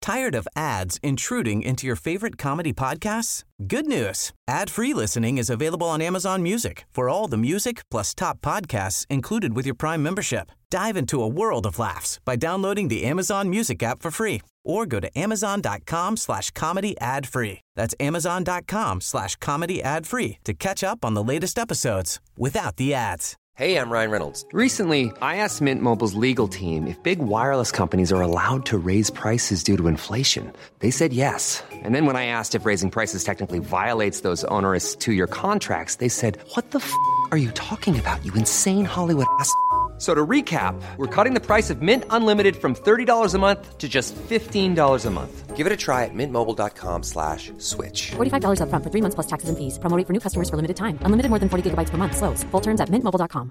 Tired of ads intruding into your favorite comedy podcasts? Good news. Ad-free listening is available on Amazon Music for all the music plus top podcasts included with your Prime membership. Dive into a world of laughs by downloading the Amazon Music app for free or go to amazon.com/comedy ad-free. That's amazon.com/comedy ad-free to catch up on the latest episodes without the ads. Hey, I'm Ryan Reynolds. Recently, I asked Mint Mobile's legal team if big wireless companies are allowed to raise prices due to inflation. They said yes. And then when I asked if raising prices technically violates those onerous two-year contracts, they said, "What the f*** are you talking about, you insane Hollywood ass?" So to recap, we're cutting the price of Mint Unlimited from $30 a month to just $15 a month. Give it a try at mintmobile.com/switch. $45 up front for 3 months plus taxes and fees. Promo rate for new customers for limited time. Unlimited more than 40 gigabytes per month. Slows full terms at mintmobile.com.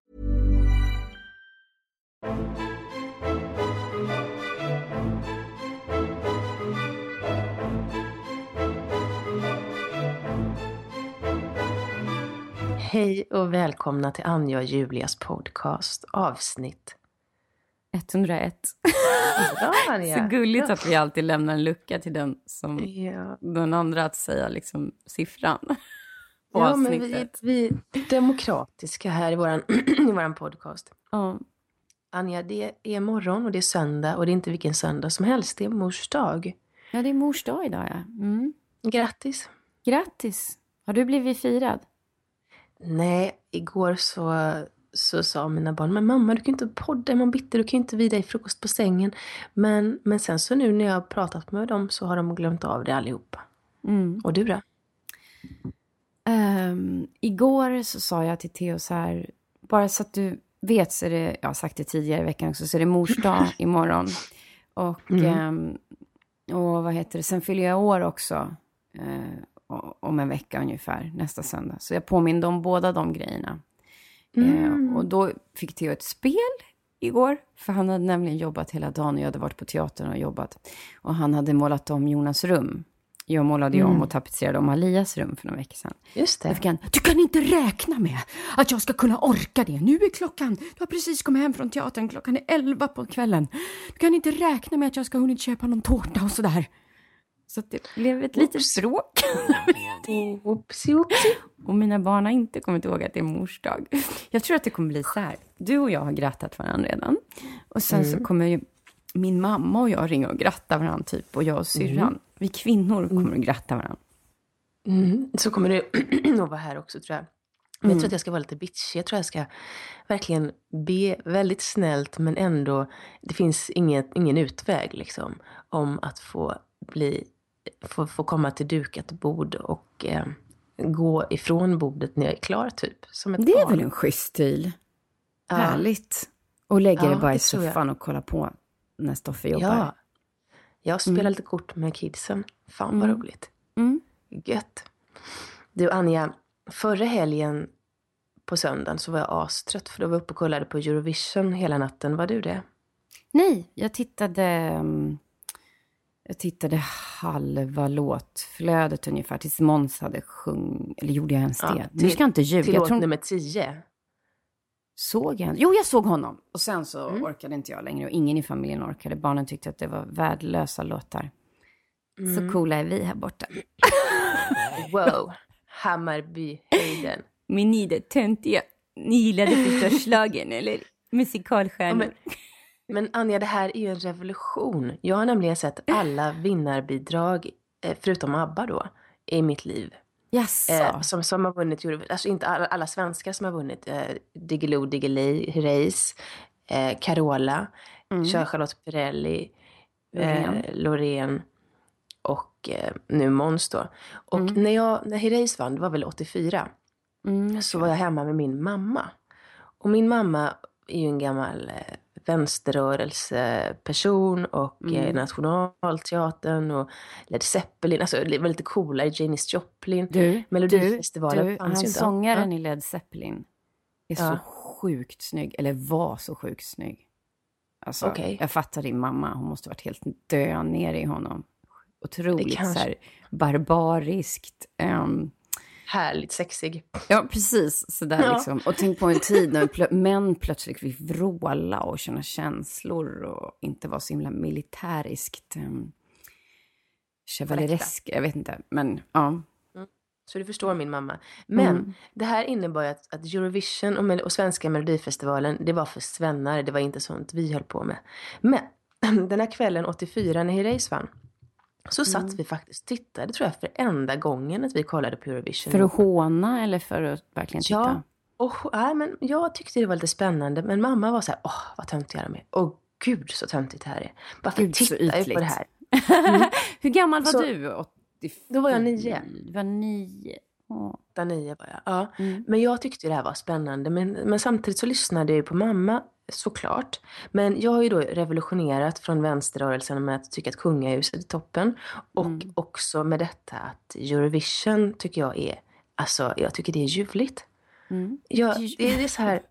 Hej och välkomna till Anja och Julias podcast, avsnitt 101. Ja, Anja. Så gulligt att vi alltid lämnar en lucka till den som den andra att säga liksom siffran på ja, men avsnittet. vi är demokratiska här i våran podcast. Ja. Anja, det är morgon och det är söndag och det är inte vilken söndag som helst, det är mors dag. Ja, det är mors dag idag, ja. Mm. Grattis. Grattis. Har du blivit firad? Nej, igår så sa mina barn, men mamma, du kan inte podda imorgon bitti, du kan inte vila i frukost på sängen. Men sen så nu när jag har pratat med dem så har de glömt av det allihopa. Mm. Och du då? Igår så sa jag till Theo så här, bara så att du vet, så är det, jag har sagt det tidigare i veckan också, så är det mors dag imorgon. Och, och vad heter det, sen fyller jag år också. Om en vecka ungefär, nästa söndag. Så jag påminner om båda de grejerna. Och då fick Theo ett spel igår. För han hade nämligen jobbat hela dagen och jag hade varit på teatern och jobbat. Och han hade målat om Jonas rum. Jag målade ju om och tapetserade om Alias rum för några veckor sedan. Just det. Du kan inte räkna med att jag ska kunna orka det. Nu är klockan, du har precis kommit hem från teatern. Klockan är 11 på kvällen. Du kan inte räkna med att jag ska hunnit köpa någon tårta och sådär. Så det blev ett litet bråk. Oopsie. Och mina barn har inte kommit ihåg att det är mors dag. Jag tror att det kommer bli så här. Du och jag har grattat varandra redan. Och sen så kommer ju min mamma och jag ringa och gratta varandra typ. Och jag och syrran. Vi kvinnor kommer att gratta varandra. Så kommer det nog vara här också, tror jag. Men jag tror att jag ska vara lite bitchig. Jag tror att jag ska verkligen be väldigt snällt. Men ändå, det finns ingen utväg liksom. Om att få komma till dukat bord och gå ifrån bordet när jag är klar typ. Som ett det är barn. väl en schysst stil. Ja. Härligt. Och lägga det bara i tror jag. soffan och kolla på när Stoffe jobbar. Ja. Jag spelar lite kort med kidsen. Fan vad roligt. Gött. Du Anja, förra helgen på söndagen så var jag astrött. För då var jag uppe och kollade på Eurovision hela natten. Var du det? Nej, jag tittade halva låtflödet ungefär tills Måns hade eller gjorde jag ens det? Du ska inte ljuga. Till låt nummer 10. Såg jag? Jo, jag såg honom. Och sen så orkade inte jag längre och ingen i familjen orkade. Barnen tyckte att det var värdelösa låtar. Så coola är vi här borta. Wow, Hammarby-höjden. Men ni det töntiga. Ni gillade förslagen eller musikalstjärnor. Men Anja, det här är ju en revolution. Jag har nämligen sett alla vinnarbidrag, förutom ABBA då, i mitt liv. Jaså. Som har vunnit, alltså inte alla svenskar som har vunnit. Diggiloo, Diggiley, Herreys, Carola, Charlotte Perrelli, Loreen och nu Måns då. Och när Herreys vann, det var väl 84, så var jag hemma med min mamma. Och min mamma är ju en gammal vänsterrörelseperson och Nationalteatern och Led Zeppelin, alltså det var lite coolare, Janis Joplin. Melodifestivalen han sångaren i Led Zeppelin är så sjukt snygg, eller var så sjukt snygg. Alltså, jag fattar din mamma, hon måste varit helt död ner i honom. Otroligt så här barbariskt. Härligt sexig. Ja, precis. Sådär liksom. Och tänk på en tid när män plötsligt fick vråla och känna känslor och inte vara så himla militäriskt chevaleresk, jag vet inte. Men ja. Så du förstår min mamma. Men det här innebar ju att Eurovision och svenska Melodifestivalen, det var för svennar. Det var inte sånt vi höll på med. Men den här kvällen 84 när Herreys vann, så satt vi faktiskt och tittade, tror jag, för enda gången att vi kollade på Eurovision. För att håna eller för att verkligen titta? Ja, men jag tyckte det var lite spännande. Men mamma var så här, vad töntiga de är. Gud så töntigt det här är. Varför tittar jag på det här? Hur gammal var du? 84. Då var jag 9. Du var 9. 8-9 var jag. Ja. Men jag tyckte det här var spännande. Men samtidigt så lyssnade jag på mamma, såklart. Men jag har ju då revolutionerat från vänsterrörelsen med att tycka att kungahuset är toppen. Och också med detta att Eurovision tycker jag är, alltså jag tycker det är ljuvligt. Det är så här,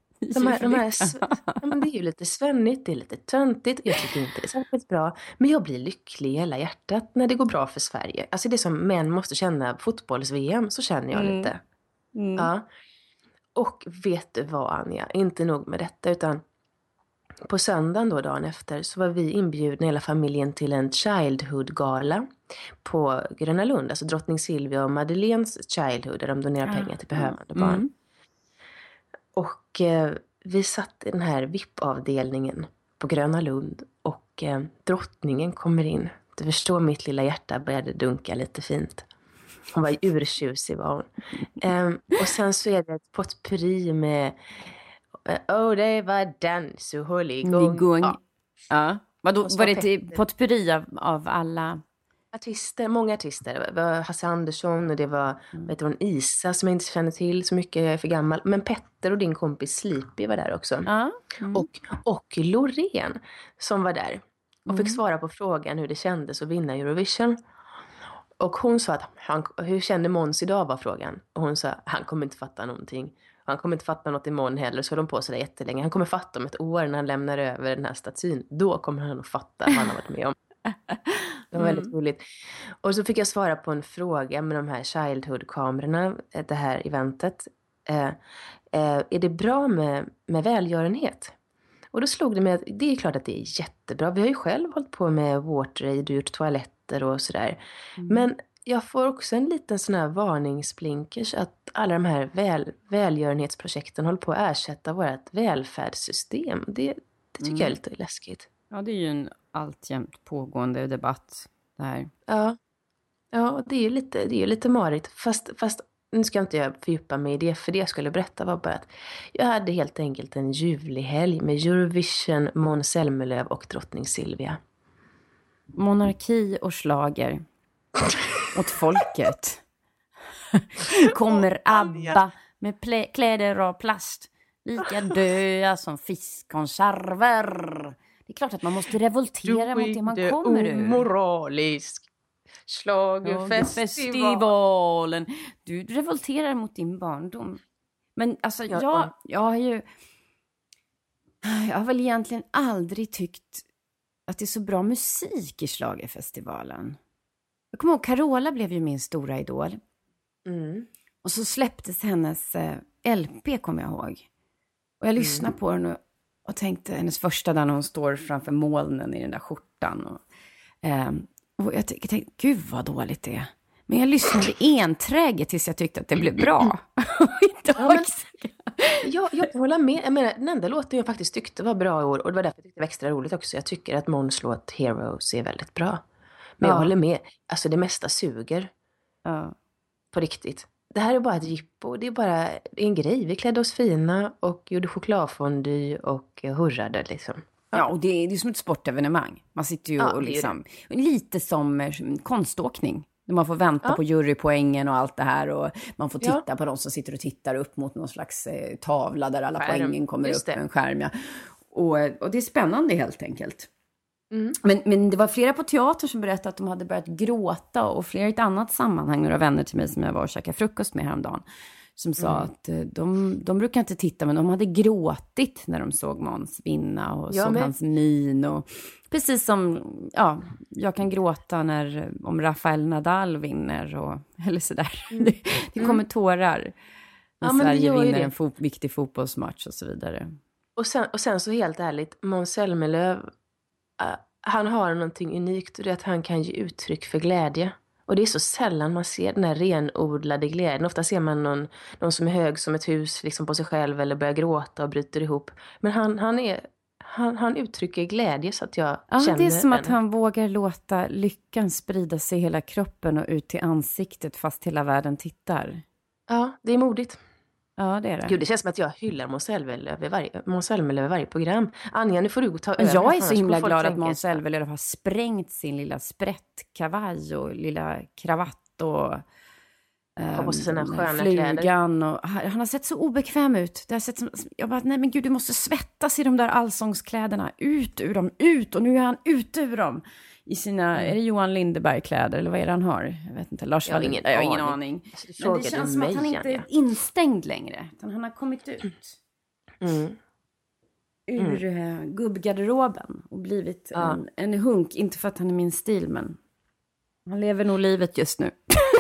men det är ju lite svennigt, det är lite töntigt. Jag tycker inte det är särskilt bra. Men jag blir lycklig i hela hjärtat när det går bra för Sverige. Alltså det som män måste känna fotbolls-VM, så känner jag lite. Ja. Och vet du vad, Anja? Inte nog med detta, utan på söndagen då, dagen efter, så var vi inbjudna hela familjen till en Childhood-gala på Gröna Lund. Alltså drottning Silvia och Madeleines Childhood, där de donerar pengar till behövande barn. Och vi satt i den här VIP-avdelningen på Gröna Lund och drottningen kommer in. Du förstår, mitt lilla hjärta började dunka lite fint. Hon var urtjusig, var hon. Och sen så är det ett potpurri med det var dans och hålligång. Ja. Var det ett potpurri av alla artister, många artister. Det var Hasse Andersson och det var Isa som jag inte känner till så mycket, jag är för gammal. Men Petter och din kompis Sleepy var där också. Och Loreen som var där och fick svara på frågan hur det kändes att vinna Eurovision. Och hon sa att hur kände Måns idag, var frågan. Och hon sa, han kommer inte fatta någonting. Han kommer inte fatta något imorgon heller, så de på sig där jättelänge. Han kommer fatta om ett år när han lämnar över den här statyn. Då kommer han att fatta vad han har varit med om. Det var väldigt roligt. Och så fick jag svara på en fråga med de här Childhood-kamerorna, det här eventet. Är det bra med välgörenhet? Och då slog det mig att det är klart att det är jättebra. Vi har ju själv hållit på med WaterAid, gjort toaletter och sådär. Men jag får också en liten sån här varningsblinkers att alla de här välgörenhetsprojekten håller på att ersätta vårt välfärdssystem. Det tycker jag är lite läskigt. Ja, det är ju en alltjämt pågående debatt där. Ja, det är ju lite marigt. Fast nu ska inte jag fördjupa mig i det, för det jag skulle berätta var bara att jag hade helt enkelt en ljuvlig helg med Eurovision, Måns Zelmerlöw och drottning Silvia. Monarki och slager åt folket. Kommer ABBA med kläder av plast, lika döda som fiskkonserver. Det är klart att man måste revoltera mot det man kommer ur. Omoralisk schlagerfestivalen. Du revolterar mot din barndom. Men alltså jag har väl egentligen aldrig tyckt att det är så bra musik i schlagerfestivalen. Jag kommer ihåg, Carola blev ju min stora idol. Och så släpptes hennes LP, kommer jag ihåg. Och jag lyssnade på den och tänkte, hennes första där när hon står framför molnen i den där skjortan. Och jag tänkte, gud vad dåligt det är. Men jag lyssnade enträget tills jag tyckte att det blev bra. Jag håller med. Jag menar, den enda låten jag faktiskt tyckte var bra i år, och det var därför jag tyckte det var extra roligt också. Jag tycker att Måns låt Heroes är väldigt bra. Men jag håller med. Alltså det mesta suger. På riktigt. Det här är bara ett jippo. Det är bara en grej. Vi klädde oss fina och gjorde chokladfondy och hurrade liksom. Ja, och det är som ett sportevenemang. Man sitter ju och liksom, lite som konståkning. Man får vänta på jurypoängen och allt det här. Och man får titta på de som sitter och tittar upp mot någon slags tavla där alla poängen kommer upp med en skärm. Ja. Och det är spännande helt enkelt. Men det var flera på teater som berättade att de hade börjat gråta, och flera i ett annat sammanhang, några vänner till mig som jag var och käkade frukost med häromdagen, som sa att de brukar inte titta, men de hade gråtit när de såg Måns vinna och såg hans min, och precis som jag kan gråta om Rafael Nadal vinner eller sådär. Det kommer tårar när Sverige vinner en viktig fotbollsmatch och så vidare. Och sen så helt ärligt, Måns Zelmerlöw, han har någonting unikt och det är att han kan ge uttryck för glädje. Och det är så sällan man ser den här renodlade glädjen. Ofta ser man någon som är hög som ett hus liksom på sig själv eller börjar gråta och bryter ihop. Men han uttrycker glädje så att jag känner det är som den. att han vågar låta lyckan sprida sig i hela kroppen och ut till ansiktet fast hela världen tittar. Ja, det är modigt. Ja, det är det. Gud, det känns som att jag hyllar Måns Zelmerlöw över varje program. Anja, nu får du ta över. Jag är så himla glad att Måns Zelmerlöw har sprängt sin lilla sprättkavaj och lilla kravatt och på sina sköna flugan. kläder. Och han har sett så obekväm ut. Det har sett som, jag bara, nej men gud, du måste svettas i de där allsångskläderna. Ut ur dem, ut! Och nu är han ute ur dem. I sina, är det Johan Lindeberg-kläder eller vad är det han har? Jag vet inte, Lars Wallin. Jag har ingen aning. Men det känns som att han inte är instängd längre. Utan han har kommit ut ur gubbgarderoben och blivit en hunk. Inte för att han är min stil, men han lever nog livet just nu.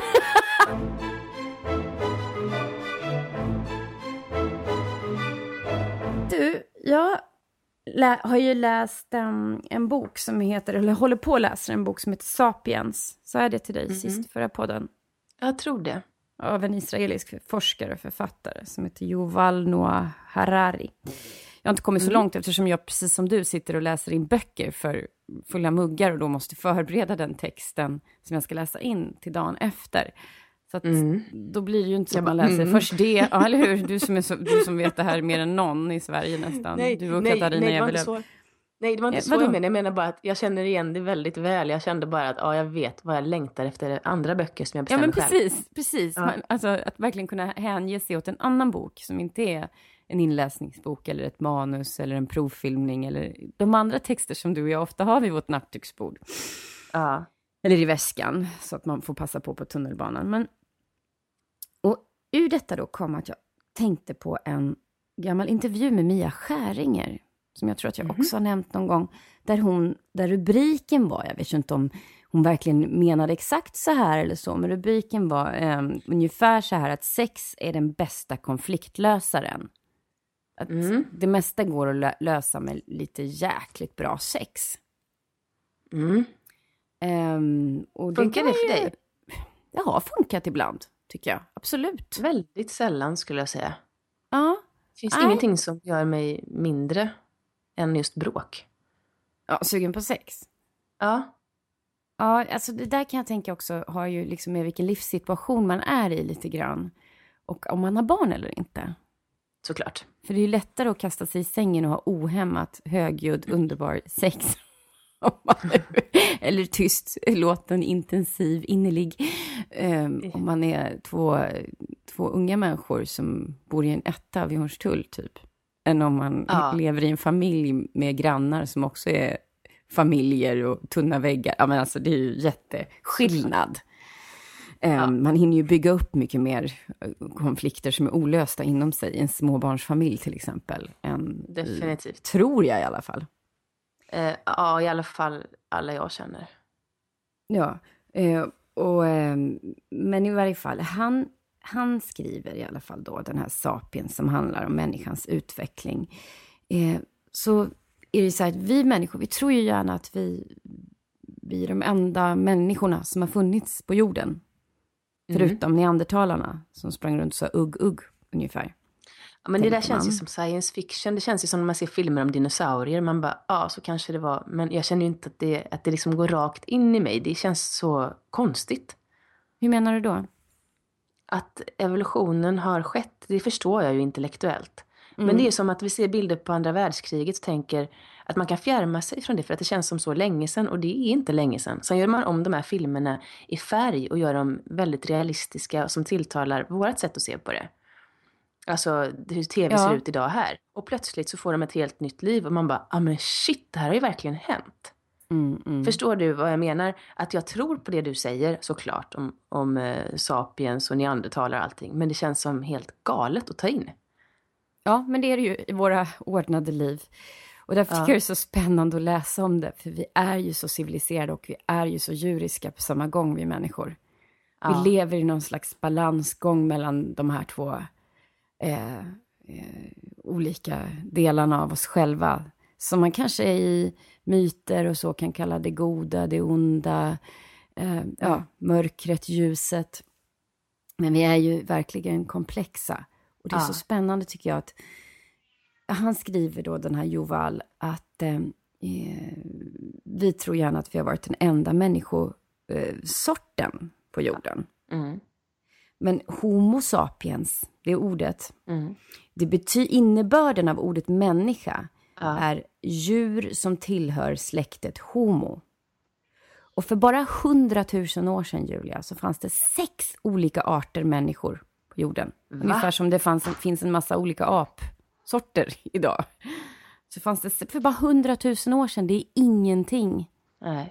Du, jag har ju läst en bok som heter, eller håller på att läsa en bok som heter Sapiens. Så är det till dig sist förra podden. Jag tror det. Av en israelisk forskare och författare som heter Yuval Noah Harari. Jag har inte kommit så långt eftersom jag precis som du sitter och läser in böcker för fulla muggar och då måste förbereda den texten som jag ska läsa in till dagen efter. Så att då blir det ju inte så att man läser först det. Ja, eller hur? Du som vet det här mer än någon i Sverige nästan. Du och Katarina Evelöv. Nej, det var inte så jag menar bara att jag känner igen det väldigt väl. Jag kände bara att jag vet vad jag längtar efter andra böcker som jag bestämmer själv. Precis. Ja. Alltså att verkligen kunna hänge sig åt en annan bok som inte är en inläsningsbok eller ett manus eller en provfilmning eller de andra texter som du och jag ofta har vid vårt nattduksbord. Ja. Eller i väskan så att man får passa på tunnelbanan. Men, och ur detta då kom att jag tänkte på en gammal intervju med Mia Skäringer som jag tror att jag också har nämnt någon gång, där rubriken var, jag vet inte om hon verkligen menade exakt så här eller så, men rubriken var ungefär så här att sex är den bästa konfliktlösaren. Att det mesta går att lösa med lite jäkligt bra sex. Och funkar det för dig? Det har funkat ibland, tycker jag. Absolut. Väldigt sällan skulle jag säga. Ja. Finns ingenting som gör mig mindre än just bråk? Ja, sugen på sex? Ja. Ja, alltså det där kan jag tänka också har ju liksom med vilken livssituation man är i lite grann. Och om man har barn eller inte. Såklart. För det är ju lättare att kasta sig i sängen och ha ohämmat, högljudd, underbar sex. Eller tyst, låten intensiv, innerlig. Om man är två unga människor som bor i en etta vid Hornstull typ. Än om man lever i en familj med grannar som också är familjer och tunna väggar. Ja, men alltså det är ju jätteskillnad. Man hinner ju bygga upp mycket mer konflikter som är olösta inom sig i en småbarnsfamilj till exempel. Definitivt. Tror jag i alla fall. Ja, i alla fall alla jag känner. Ja, men i varje fall, han skriver i alla fall då den här Sapiens som handlar om människans utveckling. Så är det så här att vi människor, vi tror ju gärna att vi är de enda människorna som har funnits på jorden. Förutom neandertalarna som sprang runt så ugg ungefär. Ja, men det där känns ju som science fiction. Det känns ju som när man ser filmer om dinosaurier. Man bara, så kanske det var. Men jag känner ju inte att det liksom går rakt in i mig. Det känns så konstigt. Hur menar du då? Att evolutionen har skett, det förstår jag ju intellektuellt. Men det är som att vi ser bilder på andra världskriget och tänker att man kan fjärma sig från det för att det känns som så länge sedan. Och det är inte länge sedan. Sen gör man om de här filmerna i färg och gör dem väldigt realistiska och som tilltalar vårt sätt att se på det. Alltså hur tv ser ut idag här. Och plötsligt så får de ett helt nytt liv och man bara, men shit, det här har ju verkligen hänt. Förstår du vad jag menar? Att jag tror på det du säger såklart om sapiens och neandertalare och allting. Men det känns som helt galet att ta in. Ja, men det är det ju i våra ordnade liv. Och därför tycker jag det är så spännande att läsa om det. För vi är ju så civiliserade och vi är ju så djuriska på samma gång, vi människor. Vi lever i någon slags balansgång mellan de här två olika delarna av oss själva. som man kanske i myter och så kan kalla det goda, det onda, mörkret, ljuset. Men vi är ju verkligen komplexa. Och det är så spännande tycker jag att han skriver då, den här Yuval, att vi tror gärna att vi har varit den enda människosorten på jorden. Men homo sapiens, det är ordet. Det innebörden av ordet människa är djur som tillhör släktet homo. Och för bara 100 000 år sedan, Julia, så fanns det 6 olika arter människor på jorden. Ungefär som det finns en massa olika apsorter idag. Så fanns det för bara 100 000 år sedan, det är ingenting. Nej.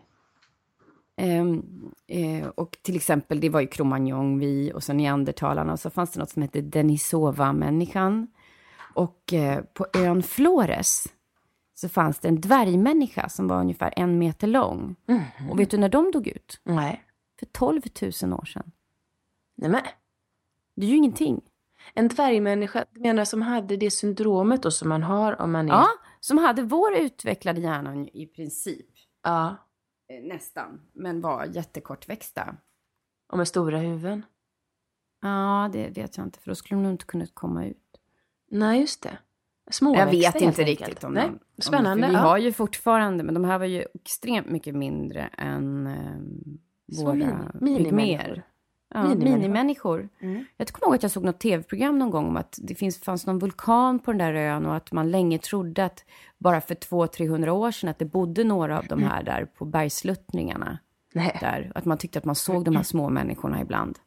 Och till exempel, det var ju Cro-Magnon, vi och så neandertalarna. Och så fanns det något som hette Denisova-människan. Och på ön Flores så fanns det en dvärgmänniska som var ungefär 1 meter lång. Och vet du när de dog ut? Nej. För 12 000 år sedan. Nej men. Det är ju ingenting. En dvärgmänniska, menar som hade det syndromet då som man har om man är... Ja, som hade vår utvecklade hjärna i princip. Ja. Nästan, men var jättekortväxta. Och med stora huvuden? Ja, det vet jag inte, för då skulle de nog inte kunnat komma ut. Nej, just det. Jag vet inte riktigt om Nej, de... spännande. Vi har ju fortfarande, men de här var ju extremt mycket mindre än våra pygmer. Ja, minimänniskor. Jag kommer ihåg att jag såg något tv-program någon gång om att det fanns någon vulkan på den där ön och att man länge trodde att bara för 200-300 år sedan att det bodde några av de här där på bergsluttningarna. Där, att man tyckte att man såg de här små människorna ibland.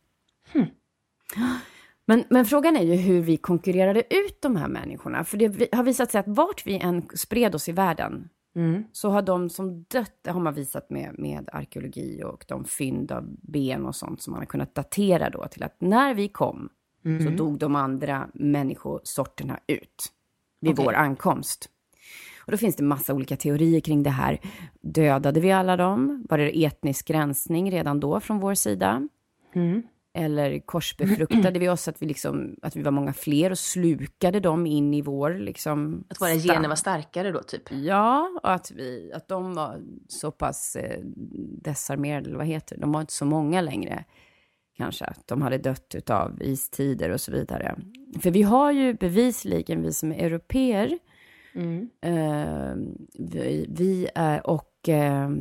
Men frågan är ju hur vi konkurrerade ut de här människorna. För det har visat sig att vart vi än spred oss i världen så har de som dött, det har man visat med arkeologi och de fynd av ben och sånt som man har kunnat datera då till att när vi kom så dog de andra människosorterna ut vid vår ankomst. Och då finns det massa olika teorier kring det här. Dödade vi alla dem? Var det etnisk rensning redan då från vår sida? Eller korsbefruktade vi oss att vi var många fler och slukade dem in i vår liksom... Att våra gener var starkare då typ? Ja, och att de var så pass desarmerade, eller vad heter det? De var inte så många längre kanske. Att de hade dött utav istider och så vidare. För vi har ju bevisligen, vi som är europeer, vi är och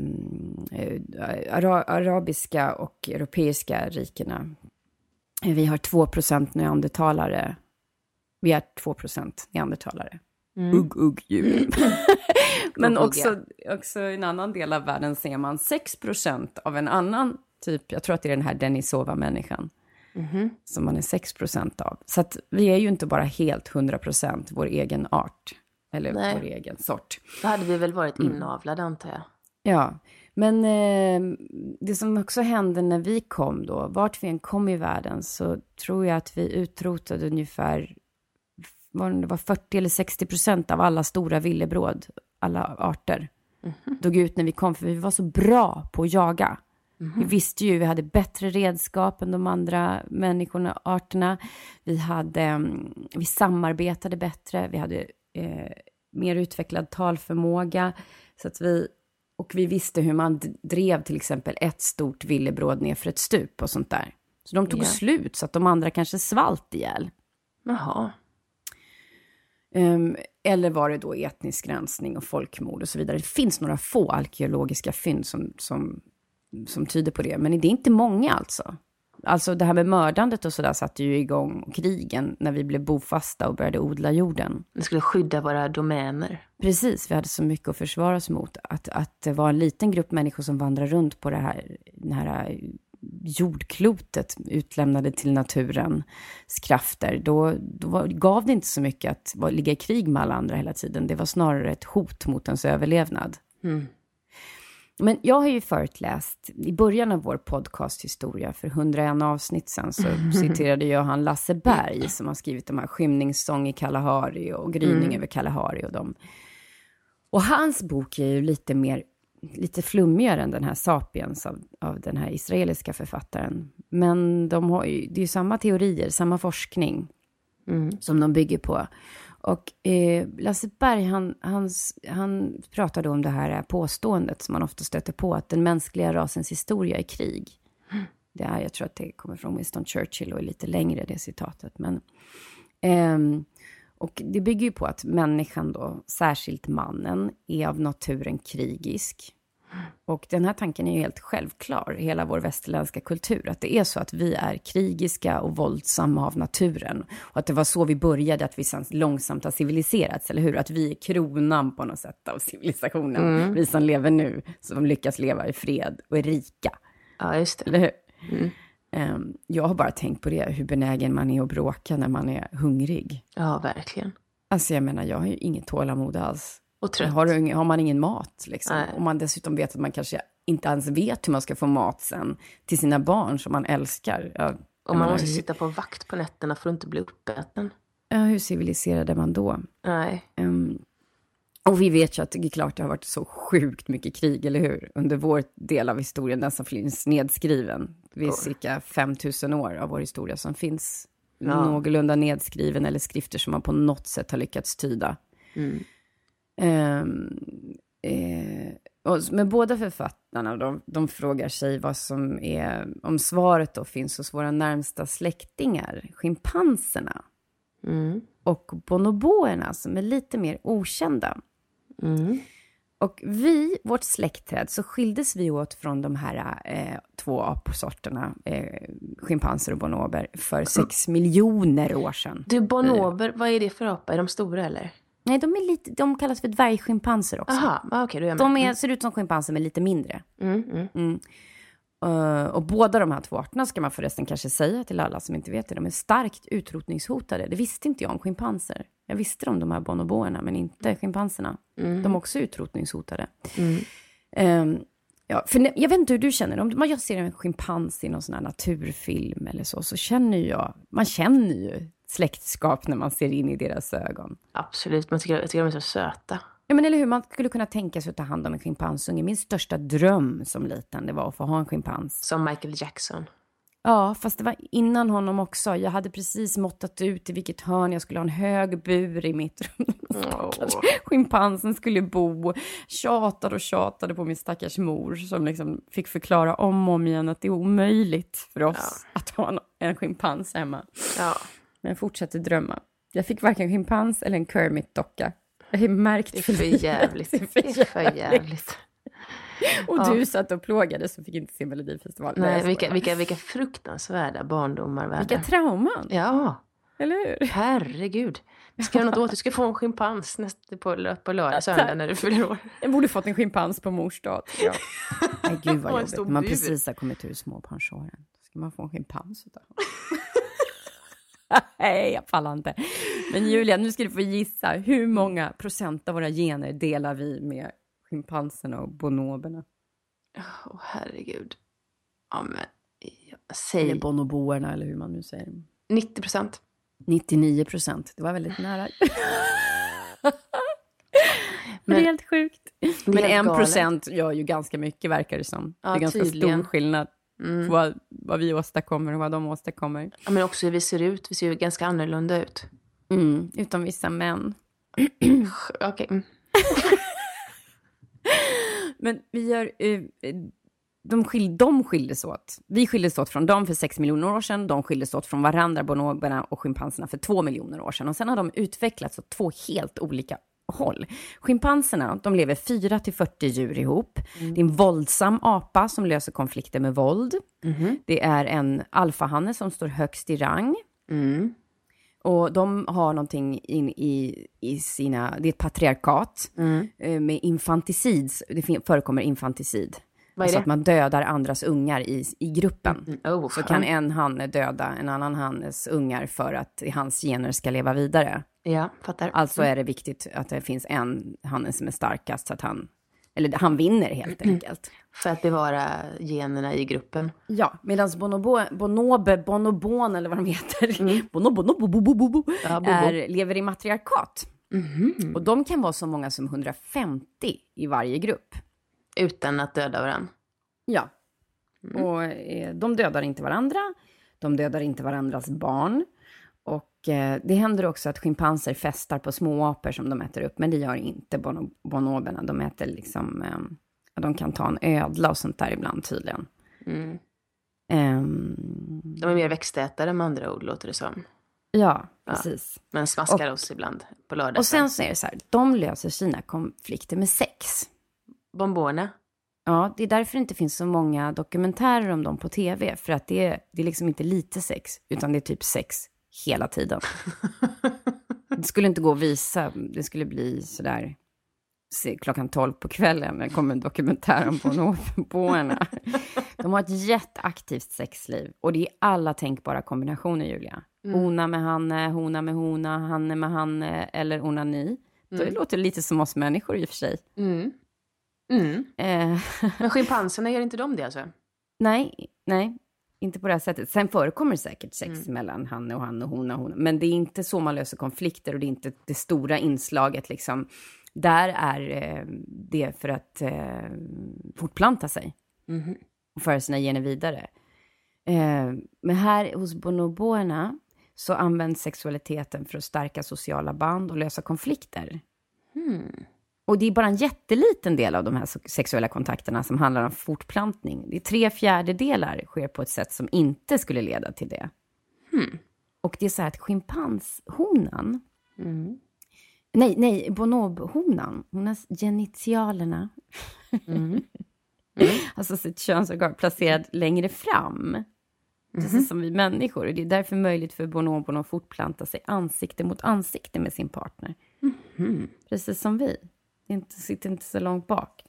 arabiska och europeiska rikena. Vi har 2% neandertalare. Vi är 2% neandertalare. Ugg, djur. Men också i en annan del av världen ser man 6% av en annan typ. Jag tror att det är den här Denisova-människan. Som man är 6% av. Så att vi är ju inte bara helt 100% vår egen art. Eller vår egen sort. Då hade vi väl varit inavlade antar jag. Ja, men det som också hände när vi kom då, vart vi än kom i världen så tror jag att vi utrotade ungefär, det var 40 eller 60% av alla stora villebråd, alla arter. Dog ut när vi kom, för vi var så bra på att jaga. Vi visste ju, vi hade bättre redskap än de andra människorna, arterna. Vi samarbetade bättre, vi hade mer utvecklad talförmåga. Så att vi visste hur man drev till exempel ett stort villebråd ner för ett stup och sånt där. Så de tog slut så att de andra kanske svalt ihjäl. Jaha. Eller var det då etnisk rensning och folkmord och så vidare. Det finns några få arkeologiska fynd som tyder på det. Men det är inte många alltså. Alltså det här med mördandet och sådär satte ju igång krigen när vi blev bofasta och började odla jorden. Vi skulle skydda våra domäner. Precis, vi hade så mycket att försvara oss mot. Att det var en liten grupp människor som vandrar runt på den här jordklotet utlämnade till naturens krafter. Då gav det inte så mycket att ligga i krig med alla andra hela tiden. Det var snarare ett hot mot ens överlevnad. Men jag har ju förutläst i början av vår podcasthistoria för 101 avsnitt sen så citerade jag han Lasse Berg som har skrivit de här Skymningssång i Kalahari och Gryning över Kalahari och dem. Och hans bok är ju lite flummigare än den här Sapiens av den här israeliska författaren. Men det är ju samma teorier, samma forskning som de bygger på. Och Lasse Berg, han pratade om det här påståendet som man ofta stöter på, att den mänskliga rasens historia är krig. Jag tror att det kommer från Winston Churchill och är lite längre det citatet. Men, och det bygger ju på att människan då, särskilt mannen, är av naturen krigisk. Och den här tanken är ju helt självklar i hela vår västerländska kultur. Att det är så att vi är krigiska och våldsamma av naturen. Och att det var så vi började, att vi sen långsamt har civiliserats, eller hur? Att vi är kronan på något sätt av civilisationen. Vi som lever nu, som lyckas leva i fred och är rika. Ja, just det. Eller hur? Jag har bara tänkt på det, hur benägen man är att bråka när man är hungrig. Ja, verkligen. Alltså jag menar, jag har ju inget tålamod alls. Och trött. Har man ingen mat liksom. Nej. Och man dessutom vet att man kanske inte ens vet hur man ska få mat sen till sina barn som man älskar. Och man måste sitta på vakt på nätterna för att inte bli uppäten. Ja, hur civiliserad är man då? Nej. Och vi vet ju att det är klart det har varit så sjukt mycket krig, eller hur? Under vår del av historien, den som finns nedskriven. Det är cirka 5000 år av vår historia som finns någorlunda nedskriven, eller skrifter som man på något sätt har lyckats tyda. Men båda författarna, de frågar sig vad som är, om svaret då finns hos våra närmsta släktingar, schimpanserna. Och bonoboerna som är lite mer okända. Och vårt släktträd, så skildes vi åt från de här 2 apsorterna, schimpanser och bonober, för 6 miljoner år sedan. Du, bonober, vad är det för apa? Är de stora eller? Nej, de kallas för dvärgschimpanser också. Aha, okej, då är jag med. De ser ut som schimpanser men lite mindre. Och båda de här 2 arterna, ska man förresten kanske säga till alla som inte vet det, de är starkt utrotningshotade. Det visste inte jag om schimpanser. Jag visste om de här bonoboerna, men inte schimpanserna. De är också utrotningshotade. För jag vet inte hur du känner. Om jag ser en schimpans i någon sån här naturfilm eller så känner man känner ju släktskap när man ser in i deras ögon. Absolut, man tycker de är så söta. Ja, men eller hur, man skulle kunna tänka sig att ta hand om en schimpansunge. Min största dröm som liten, det var att få ha en schimpans. Som Michael Jackson. Ja, fast det var innan honom också. Jag hade precis måttat ut i vilket hörn jag skulle ha en hög bur i mitt rum. Schimpansen skulle bo. Tjatade på min stackars mor som liksom fick förklara om och om igen att det är omöjligt för oss att ha en schimpans hemma. Ja. Men jag fortsatte drömma. Jag fick varken schimpans eller en Kermit-docka. Jag har märkt det är för jävligt. Det är för jävligt. Och du satt och plågade så fick inte se Melodifestivalen. Nej, vilka fruktansvärda barndomar värda. Vilka trauman. Ja. Eller hur? Herregud. Ska något åt? Du ska få en schimpans på lördag söndag när du fyller år. Jag borde fått en schimpans på mors dag. Ja. Nej, gud vad jobbigt. Man precis har kommit ur småpensionen. Ska man få en schimpans utav honom? Nej, jag pallar inte. Men Julia, nu ska du få gissa. Hur många procent av våra gener delar vi med schimpanserna och bonoberna? Herregud. Ja, men säg... Eller bonoboerna, eller hur man nu säger. 90%. 99%. Det var väldigt nära. Men det är helt sjukt. Men 1% gör ju ganska mycket, verkar det som. Ja, det är ganska stor skillnad. Vad vi åstadkommer och vad de åstadkommer. Ja, men också hur vi ser ut. Vi ser ju ganska annorlunda ut. Utom vissa män. Okej. Men vi gör... De skildes åt. Vi skildes åt från dem för 6 miljoner år sedan. De skildes åt från varandra, bonoberna och schimpanserna, för 2 miljoner år sedan. Och sen har de utvecklats åt 2 helt olika håll. Schimpanserna, de lever 4-40 djur ihop. Det är en våldsam apa som löser konflikter med våld. Det är en alfahanne som står högst i rang. Och de har någonting in i sina... Det är ett patriarkat med infanticid. Det förekommer infanticid. Alltså att man dödar andras ungar i gruppen. Så kan en hanne döda en annan hannes ungar för att hans gener ska leva vidare. Ja, fattar. Alltså är det viktigt att det finns en hanne som är starkast så att han vinner helt enkelt. För att bevara generna i gruppen. Ja, medan bonobon eller vad de heter. Lever i matriarkat. Och de kan vara så många som 150 i varje grupp. Utan att döda varandra. Ja. Och de dödar inte varandra. De dödar inte varandras barn. Och det händer också att schimpanser festar på småapor som de äter upp. Men det gör inte bonoberna. De äter liksom, de kan ta en ödla och sånt där ibland tydligen. Mm. De är mer växtätare med andra ord, låter det som. Ja, precis. Men smaskar oss ibland på lördag. Och sen så är det så här, de löser sina konflikter med sex. Bonoborna? Ja, det är därför det inte finns så många dokumentärer om dem på tv. För att det är liksom inte lite sex, utan det är typ sex hela tiden. Det skulle inte gå att visa, det skulle bli sådär 12 på kvällen när det kommer en dokumentär om bonoborna. De har ett jätteaktivt sexliv. Och det är alla tänkbara kombinationer, Julia. Hona med hanne, hona med hona, hanne med hanne eller onani. Det låter lite som oss människor i och för sig. Men schimpanserna, gör inte de det alltså? Nej, inte på det här sättet. Sen förekommer säkert sex mellan hanne och hanne och hona. Men det är inte så man löser konflikter och det är inte det stora inslaget liksom. Där är det för att fortplanta sig och föra sina gener vidare. Men här hos bonoboerna så används sexualiteten för att stärka sociala band och lösa konflikter. Och det är bara en jätteliten del av de här sexuella kontakterna som handlar om fortplantning. Det är 3/4 sker på ett sätt som inte skulle leda till det. Och det är så här att schimpanshonan... Nej, bonobhonan. Hon har genitialerna. Alltså sitt könsorgan placerat längre fram. Precis som vi människor. Och det är därför möjligt för bonobon att fortplanta sig ansikte mot ansikte med sin partner. Precis som vi. Det sitter inte så långt bak.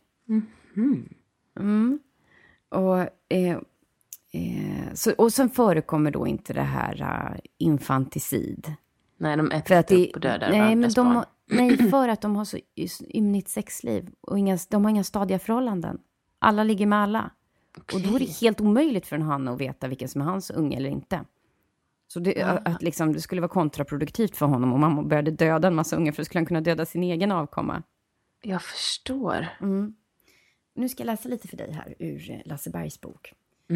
Och sen förekommer då inte det här infanticid. Nej, de äter upp och dödar varandras barn. Nej, för att de har så ymnigt sexliv. Och de har inga stadiga förhållanden. Alla ligger med alla. Okay. Och då är det helt omöjligt för en hanne att veta vilken som är hans unge eller inte. Så att liksom, det skulle vara kontraproduktivt för honom om man började döda en massa ungar för att skulle han kunna döda sin egen avkomma. Jag förstår. Nu ska jag läsa lite för dig här ur Lasse Bergs bok.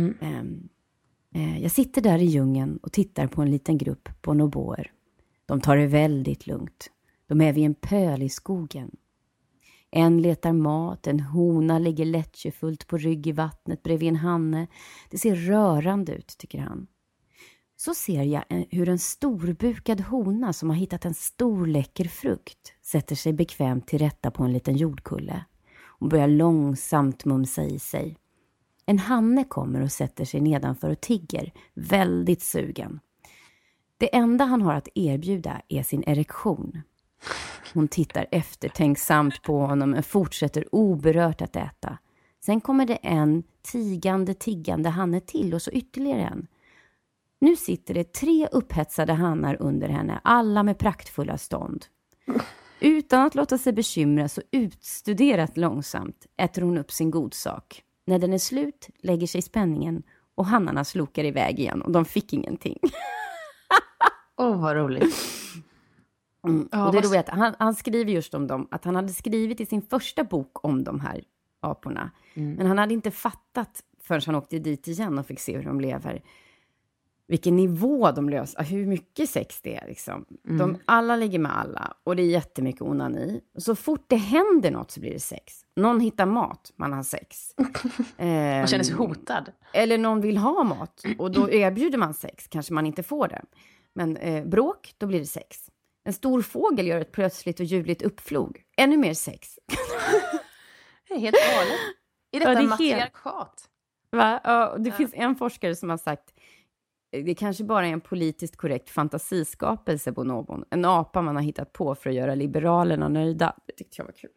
Jag sitter där i djungeln och tittar på en liten grupp bonoboer. De tar det väldigt lugnt. De är vid en pöl i skogen. En letar mat, en hona ligger lättjefullt på rygg i vattnet bredvid en hanne. Det ser rörande ut, tycker han. Så ser jag hur en storbukad hona som har hittat en stor läcker frukt sätter sig bekvämt till rätta på en liten jordkulle och börjar långsamt mumsa i sig. En hanne kommer och sätter sig nedanför och tigger, väldigt sugen. Det enda han har att erbjuda är sin erektion. Hon tittar eftertänksamt på honom men fortsätter oberört att äta. Sen kommer det en tiggande hanne till och så ytterligare en. Nu sitter det 3 upphetsade hannar under henne, alla med praktfulla stånd. Utan att låta sig bekymra så utstuderat långsamt äter hon upp sin godsak. När den är slut lägger sig spänningen och hannarna slokar iväg igen och de fick ingenting. Vad roligt. Och det är roligt att han skriver just om dem, att han hade skrivit i sin första bok om de här aporna. Men han hade inte fattat förrän han åkte dit igen och fick se hur de lever. Vilken nivå de löser, hur mycket sex det är liksom. Alla ligger med alla och det är jättemycket onani. Så fort det händer något så blir det sex. Någon hittar mat, man har sex. Man känner sig hotad. Eller någon vill ha mat och då erbjuder man sex, kanske man inte får det. Men bråk, då blir det sex. En stor fågel gör ett plötsligt och ljudligt uppflog. Ännu mer sex. Det är helt galet. Är detta matriarkat? Va? Ja, det finns en forskare som har sagt det kanske bara är en politiskt korrekt fantasiskapelse, bonobon. En apa man har hittat på för att göra liberalerna nöjda. Det tyckte jag var kul.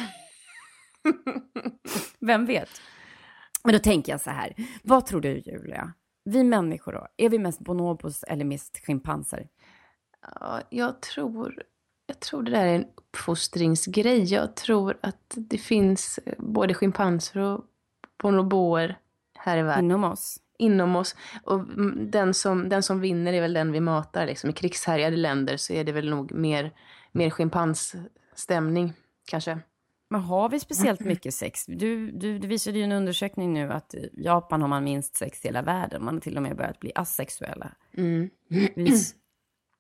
Vem vet? Men då tänker jag så här. Vad tror du, Julia? Vi människor då? Är vi mest bonobos eller mest schimpanser? Ja, jag tror det där är en uppfostringsgrej. Jag tror att det finns både schimpanser och bonoboer här i världen. Inom oss. Och den som vinner är väl den vi matar. Liksom. I krigshärjade länder så är det väl nog mer schimpansstämning kanske. Men har vi speciellt mycket sex? Du visade ju en undersökning nu att i Japan har man minst sex i hela världen. Man har till och med börjat bli asexuella.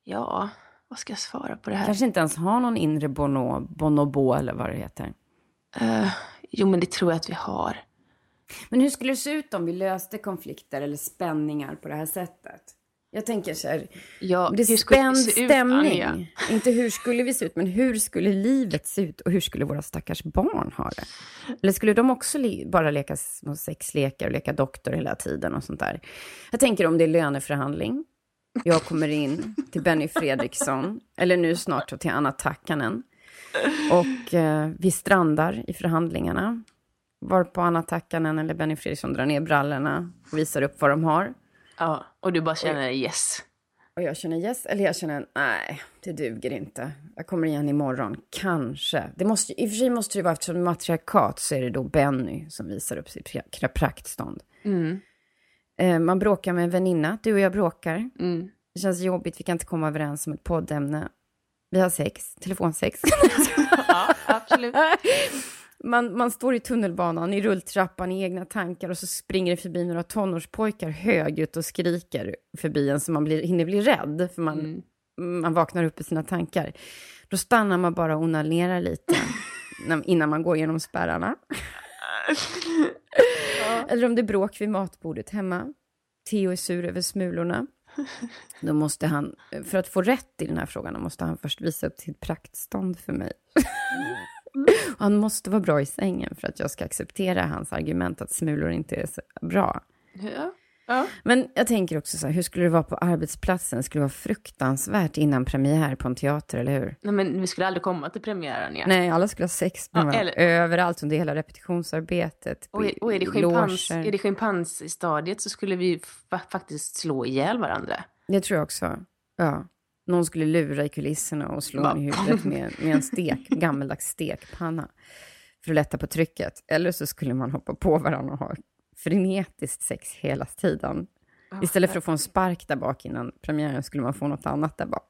Ja, vad ska jag svara på det här? Kanske inte ens har någon inre bonobo eller vad det heter. Jo, men det tror jag att vi har. Men hur skulle det se ut om vi löste konflikter eller spänningar på det här sättet? Jag tänker så här, Ja, det är spänd stämning. Inte hur skulle vi se ut, men hur skulle livet se ut? Och hur skulle våra stackars barn ha det? Eller skulle de också bara leka små sexlekar och leka doktor hela tiden och sånt där? Jag tänker om det är löneförhandling. Jag kommer in till Benny Fredriksson, eller nu snart till Anna Takkanen. Och vi strandar i förhandlingarna. Varpå Anna Takkanen eller Benny Fredriksson drar ner brallorna och visar upp vad de har. Ja, och du bara känner yes. Och jag känner yes, eller jag känner nej, det duger inte. Jag kommer igen imorgon, kanske. I och för sig måste det vara, eftersom matriarkat så är det då Benny som visar upp sitt praktstånd. Man bråkar med en väninna, du och jag bråkar. Det känns jobbigt, vi kan inte komma överens om ett poddämne. Vi har sex, telefonsex. Ja, absolut. Man står i tunnelbanan, i rulltrappan, i egna tankar och så springer det förbi några tonårspojkar högljutt och skriker förbi en så man hinner bli rädd för man vaknar upp i sina tankar. Då stannar man bara och onanerar lite innan man går genom spärrarna. Eller om det är bråk vid matbordet hemma. Theo är sur över smulorna. Då måste han, för att få rätt i den här frågan, måste han först visa upp sitt praktstånd för mig. Och han måste vara bra i sängen för att jag ska acceptera hans argument att smulor inte är så bra. Ja. Men jag tänker också så här, hur skulle det vara på arbetsplatsen? Skulle det vara fruktansvärt innan premiär på en teater, eller hur? Nej, men vi skulle aldrig komma till premiären. Ja. Nej, alla skulle ha sex med varandra. Överallt under hela repetitionsarbetet. Och är det schimpans i stadiet så skulle vi faktiskt slå ihjäl varandra. Det tror jag också, ja. Någon skulle lura i kulisserna och slå i huvudet med en gammeldags stekpanna för att lätta på trycket. Eller så skulle man hoppa på varandra och ha frenetiskt sex hela tiden. Istället för att få en spark där bak innan premiären skulle man få något annat där bak.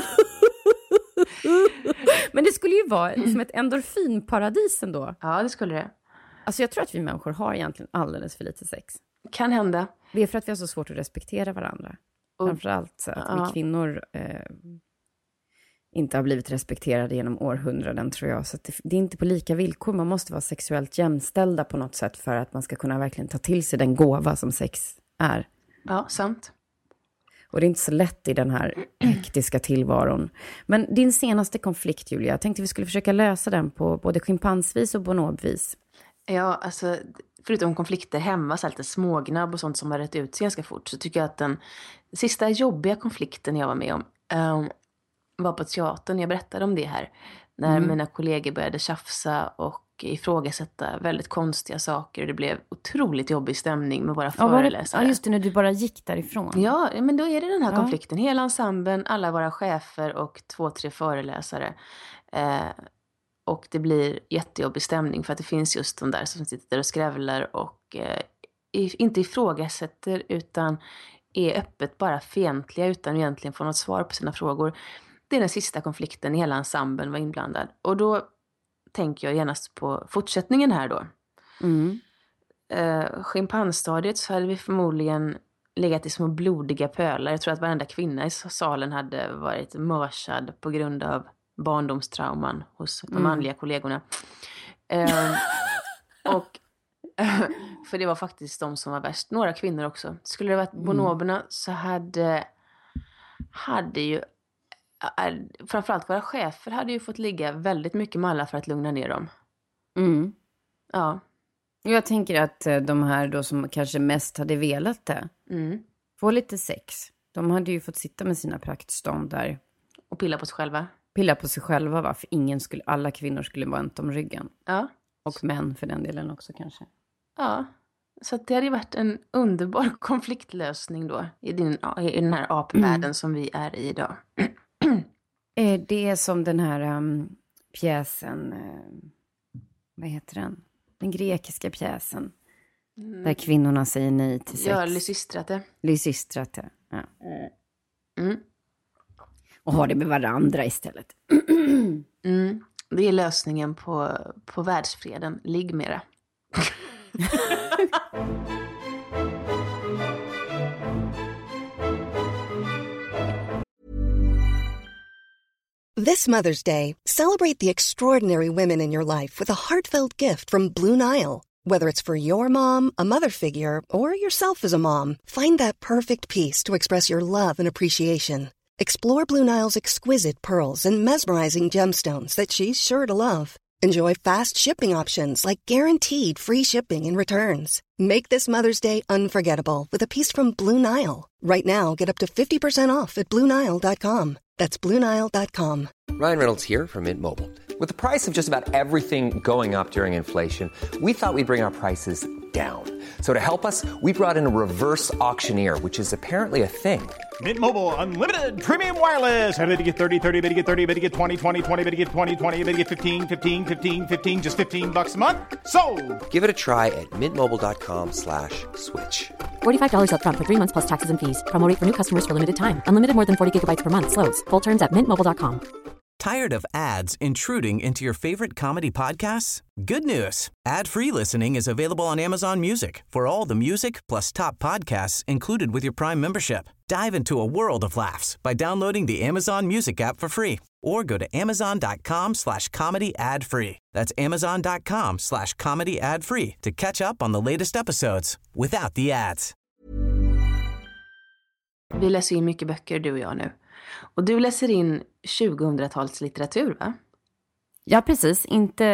Men det skulle ju vara som ett endorfinparadis ändå. Ja, det skulle det. Alltså jag tror att vi människor har egentligen alldeles för lite sex. Kan hända. Det är för att vi har så svårt att respektera varandra. Framförallt så att vi kvinnor inte har blivit respekterade genom århundraden, tror jag. Så att det är inte på lika villkor. Man måste vara sexuellt jämställda på något sätt för att man ska kunna verkligen ta till sig den gåva som sex är. Ja, sant. Och det är inte så lätt i den här hektiska tillvaron. Men din senaste konflikt, Julia, jag tänkte vi skulle försöka lösa den på både schimpansvis och bonobvis. Ja, alltså förutom konflikter hemma, så lite smågnabb och sånt som har rätt ut sig ganska fort, så tycker jag att den sista jobbiga konflikten jag var med om var på teatern. Jag berättade om det här när mina kollegor började tjafsa och ifrågasätta väldigt konstiga saker, och det blev otroligt jobbig stämning med våra föreläsare. Ja, just det, när du bara gick därifrån. Ja, men då är det den här konflikten. Hela ensemblen, alla våra chefer och 2-3 föreläsare. Och det blir jättejobbig stämning för att det finns just de där som sitter och skrävlar och inte ifrågasätter utan är öppet bara fientliga utan egentligen få något svar på sina frågor. Det är den sista konflikten, hela ensemblen var inblandad. Och då tänker jag genast på fortsättningen här då. Schimpansstadiet så hade vi förmodligen legat i små blodiga pölar. Jag tror att varenda kvinna i salen hade varit mörsad på grund av barndomstrauman hos de manliga kollegorna. Och för det var faktiskt de som var värst. Några kvinnor också. Skulle det varit bonoberna så hade ju framförallt våra chefer hade ju fått ligga väldigt mycket med alla för att lugna ner dem. Ja. Jag tänker att de här då som kanske mest hade velat det få lite sex. De hade ju fått sitta med sina praktstånd där. Och pilla på sig själva. Pilla på sig själva, va? För alla kvinnor skulle vara inte om ryggen. Ja. Och män för den delen också kanske. Ja, så det hade ju varit en underbar konfliktlösning då i den här apvärlden som vi är i idag. Det är som den här pjäsen, vad heter den? Den grekiska pjäsen. Där kvinnorna säger nej till sex. Ja, Lysistrate. Lysistrate, ja. Och har det med varandra istället. Det är lösningen på världsfreden. Ligg mera. This Mother's Day, celebrate the extraordinary women in your life with a heartfelt gift from Blue Nile. Whether it's for your mom, a mother figure, or yourself as a mom, find that perfect piece to express your love and appreciation. Explore Blue Nile's exquisite pearls and mesmerizing gemstones that she's sure to love. Enjoy fast shipping options like guaranteed free shipping and returns. Make this Mother's Day unforgettable with a piece from Blue Nile. Right now, get up to 50% off at BlueNile.com. That's BlueNile.com. Ryan Reynolds here from Mint Mobile. With the price of just about everything going up during inflation, we thought we'd bring our prices down. So to help us, we brought in a reverse auctioneer, which is apparently a thing. Mint Mobile Unlimited Premium Wireless. How to get 30, 30, bit to get 30, bit to get 20, 20, 20, bit to get 20, 20, bit to get 15, 15, 15, 15, just $15 a month? Sold! Give it a try at mintmobile.com/switch. $45 up front for 3 months plus taxes and fees. Promo rate for new customers for limited time. Unlimited more than 40 gigabytes per month. Slows full terms at mintmobile.com. Tired of ads intruding into your favorite comedy podcasts? Good news. Ad-free listening is available on Amazon Music for all the music plus top podcasts included with your Prime membership. Dive into a world of laughs by downloading the Amazon Music app for free or go to amazon.com/comedy ad-free. That's amazon.com/comedy ad-free to catch up on the latest episodes without the ads. Vi läser in mycket böcker, du och jag nu. Och du läser in 2000-talslitteratur, va? Ja, precis. Inte...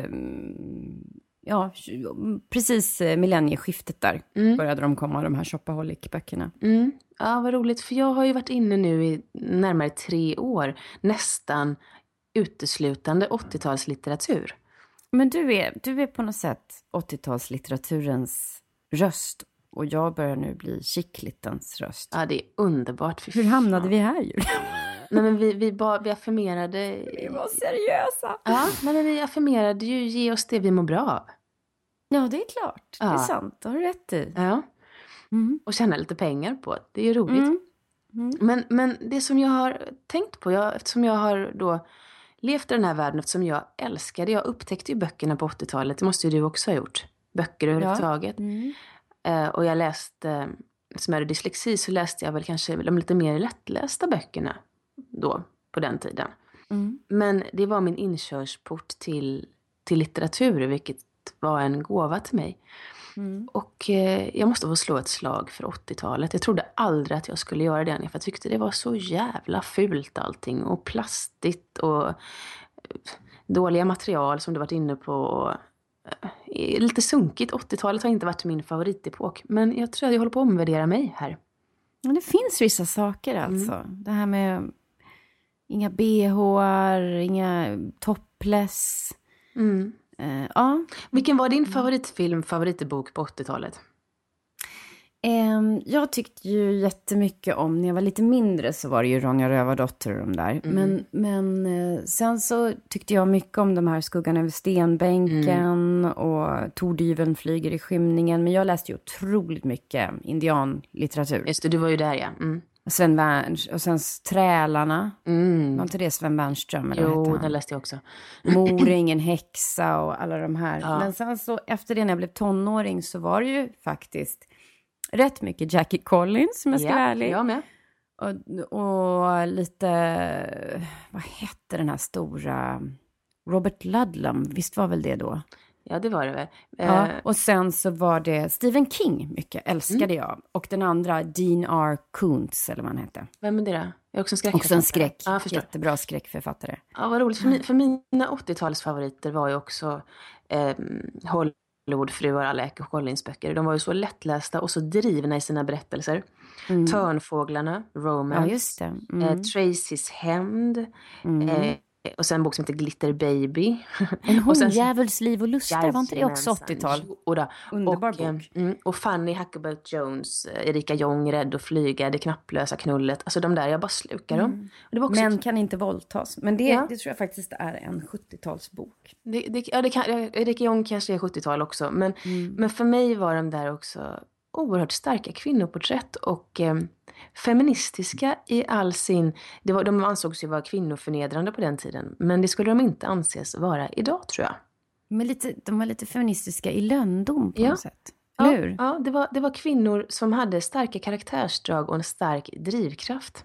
Ja, precis millennieskiftet där började de komma, de här shopaholic-böckerna. Ja, vad roligt. För jag har ju varit inne nu i närmare 3 år. Nästan uteslutande 80-talslitteratur. Men du är på något sätt 80-talslitteraturens röst. Och jag börjar nu bli chicklittens röst. Ja, det är underbart. Hur hamnade vi här, Julia? Nej, men vi affirmerade... Vi var seriösa. Ja, men vi affirmerade ju ge oss det vi mår bra av. Ja, det är klart. Ja. Det är sant. Det har du rätt i. Ja. Och tjäna lite pengar på. Det är ju roligt. Men det som jag har tänkt på, eftersom jag har då levt i den här världen, eftersom jag älskade, jag upptäckte ju böckerna på 80-talet. Det måste ju du också ha gjort. Böcker överhuvudtaget. Och jag läste, som jag hade dyslexi, så läste jag väl kanske de lite mer lättlästa böckerna då, på den tiden. Men det var min inkörsport till litteratur, vilket var en gåva till mig. Och jag måste få slå ett slag för 80-talet. Jag trodde aldrig att jag skulle göra det, för jag tyckte det var så jävla fult allting. Och plastigt och dåliga material som du varit inne på. Lite sunkigt. 80-talet har inte varit min favoritepok. Men jag tror att jag håller på att omvärdera mig här. Men det finns vissa saker alltså. Det här med inga BHR, inga topless. Ja. Vilken var din favoritbok på 80-talet? Jag tyckte ju jättemycket om, när jag var lite mindre så var det ju Ronja Rövardotter och de där. Men sen så tyckte jag mycket om de här Skuggan över stenbänken och Tordyveln flyger i skymningen. Men jag läste ju otroligt mycket indianlitteratur. Just det, du var ju där, ja. Sven Wernström och sen Trälarna. Var inte det Sven Wernström? Jo, den läste jag också. Mor, ingen häxa och alla de här. Ja. Men sen så efter det, när jag blev tonåring, så var det ju faktiskt rätt mycket Jackie Collins, som jag ska vara ärlig. Jag med. Och lite, vad hette den här stora, Robert Ludlum, visst var väl det då? Ja, det var det väl. Ja, och sen så var det Stephen King, mycket älskade jag. Och den andra, Dean R. Koontz, eller vad han hette. Vem är det då? Jag är också en skräckförfattare. Också en skräck, jättebra skräckförfattare. Ja, vad roligt. För mina 80-talsfavoriter var ju också Hollywoodfruar, alla Echo Collins böcker. De var ju så lättlästa och så drivna i sina berättelser. Törnfåglarna, Romance. Ja, just det. Tracys hämnd. Och sen en bok som heter Glitter Baby. En hundjävuls liv och lustar, var inte det också 80-tal? Underbar bok. Och Fanny Huckleberry Jones, Erika Jong, Rädd att flyga, Det knapplösa knullet. Alltså de där, jag bara slukar dem. Och det var också... Män kan inte våldtas. Men det tror jag faktiskt är en 70-talsbok. Erika Jong kanske är 70-tal också. Men för mig var de där också oerhört starka kvinnoporträtt och feministiska i all sin... De ansågs ju vara kvinnoförnedrande på den tiden. Men det skulle de inte anses vara idag, tror jag. Men de var lite feministiska i lönndom på något sätt. Eller hur? Ja, det var kvinnor som hade starka karaktärsdrag och en stark drivkraft.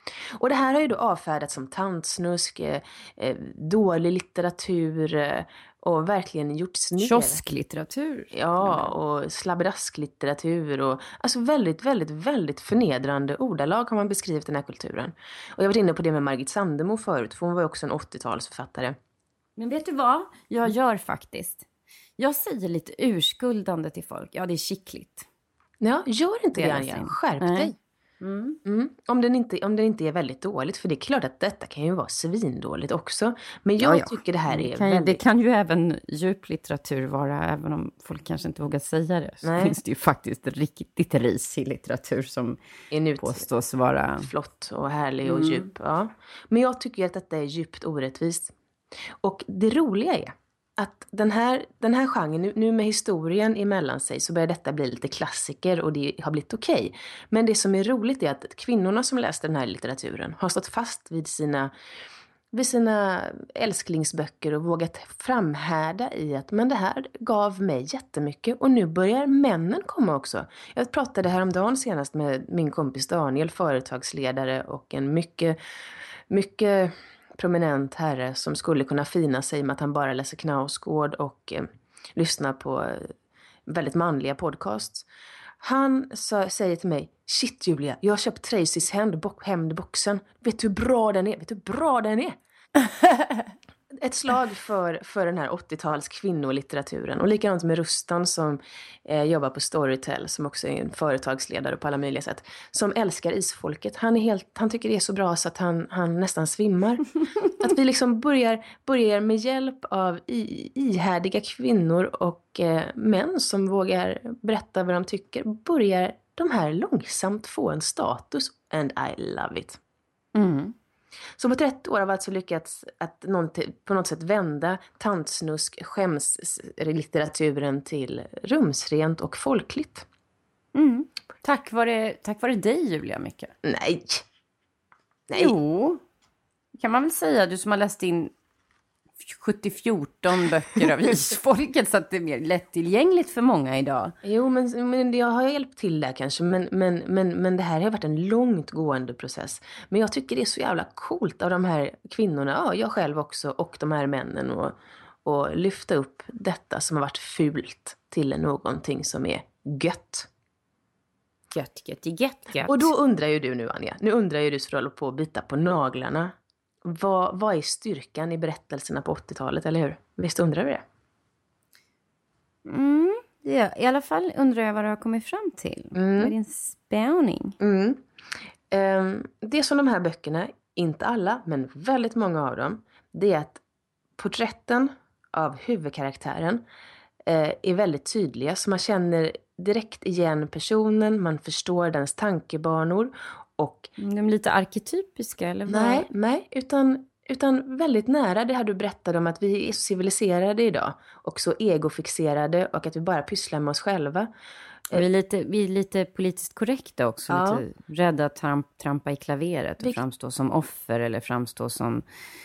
Och det här har ju då avfärdats som tantsnusk, dålig litteratur och verkligen gjorts ner. Kiosklitteratur. Ja, och slabbedasklitteratur och alltså väldigt, väldigt, väldigt förnedrande ordalag har man beskrivit den här kulturen. Och jag var inne på det med Margit Sandemo förut, för hon var ju också en 80-talsförfattare. Men vet du vad jag gör faktiskt? Jag säger lite urskuldande till folk. Ja, det är skickligt. Ja, gör inte det, Anja. Skärp dig. Om den inte är väldigt dåligt, för det är klart att detta kan ju vara svindåligt också, men jag tycker det här är väldigt... Det kan ju även djuplitteratur vara, även om folk kanske inte vågar säga det, så finns det ju faktiskt riktigt risig litteratur som påstås vara flott och härlig och djup, ja. Men jag tycker att detta är djupt orättvist, och det roliga är att den här genren, nu med historien emellan sig, så börjar detta bli lite klassiker och det har blivit okej. Men det som är roligt är att kvinnorna som läste den här litteraturen har stått fast vid sina älsklingsböcker och vågat framhärda i att men det här gav mig jättemycket, och nu börjar männen komma också. Jag pratade häromdagen senast med min kompis Daniel, företagsledare och en mycket, mycket prominent herre som skulle kunna fina sig med att han bara läser Knausgård och lyssnar på väldigt manliga podcasts. Han säger till mig: shit Julia, jag har köpt Tracys hämndboxen. Vet du hur bra den är? Ett slag för den här 80-tals kvinnolitteraturen. Och likadant med Rustan som jobbar på Storytel, som också är en företagsledare på alla möjliga sätt, som älskar isfolket. Han tycker det är så bra så att han nästan svimmar. Att vi liksom börjar med hjälp av ihärdiga kvinnor och män som vågar berätta vad de tycker, börjar de här långsamt få en status, and I love it. Så på 30 år har vi alltså lyckats att på något sätt vända tantsnusk, skämslitteraturen till rumsrent och folkligt. Tack vare dig, Julia, mycket. Nej. Jo, kan man väl säga, du som har läst in 70-14 böcker av isfolket, så att det är mer lättillgängligt för många idag. Jo, men jag har hjälpt till där kanske, men det här har varit en långt gående process. Men jag tycker det är så jävla coolt av de här kvinnorna, ja, jag själv också, och de här männen, och lyfta upp detta som har varit fult till någonting som är gött. Gött. Och då undrar ju du nu, Anja, så du håller på att bita på naglarna. Vad är styrkan i berättelserna på 80-talet, eller hur? Visst undrar du det? Ja, i alla fall undrar jag vad du har kommit fram till. Vad är din spaning? Det som de här böckerna, inte alla, men väldigt många av dem, det är att porträtten av huvudkaraktären är väldigt tydliga. Så man känner direkt igen personen, man förstår dens tankebanor. Och de är lite arketypiska, eller vad? Nej, utan väldigt nära det här du berättade om, att vi är så civiliserade idag och så egofixerade, och att vi bara pysslar med oss själva. Vi är lite politiskt korrekta också, lite rädda att trampa i klaveret och framstå som offer eller framstå som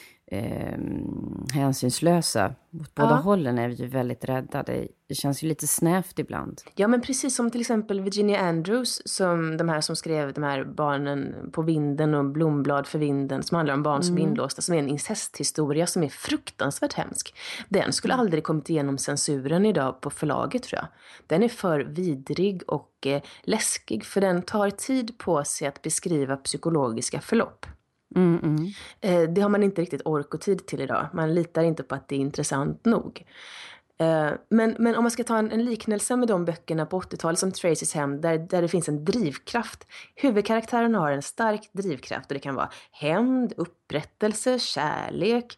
hänsynslösa. Åt båda hållen är vi ju väldigt rädda. Det känns ju lite snävt ibland. Ja, men precis som till exempel Virginia Andrews, som de här som skrev de här Barnen på vinden och Blomblad för vinden, som handlar om barn som är inlåsta, som är en incesthistoria som är fruktansvärt hemsk. Den skulle aldrig kommit igenom censuren idag på förlaget, tror jag. Den är för vidrig och läskig, för den tar tid på sig att beskriva psykologiska förlopp. Det har man inte riktigt ork och tid till idag. Man litar inte på att det är intressant nog. Men om man ska ta en liknelse med de böckerna på 80-talet som Tracys hämnd, där det finns en drivkraft. Huvudkaraktären har en stark drivkraft, och det kan vara hämnd, upprättelse, kärlek.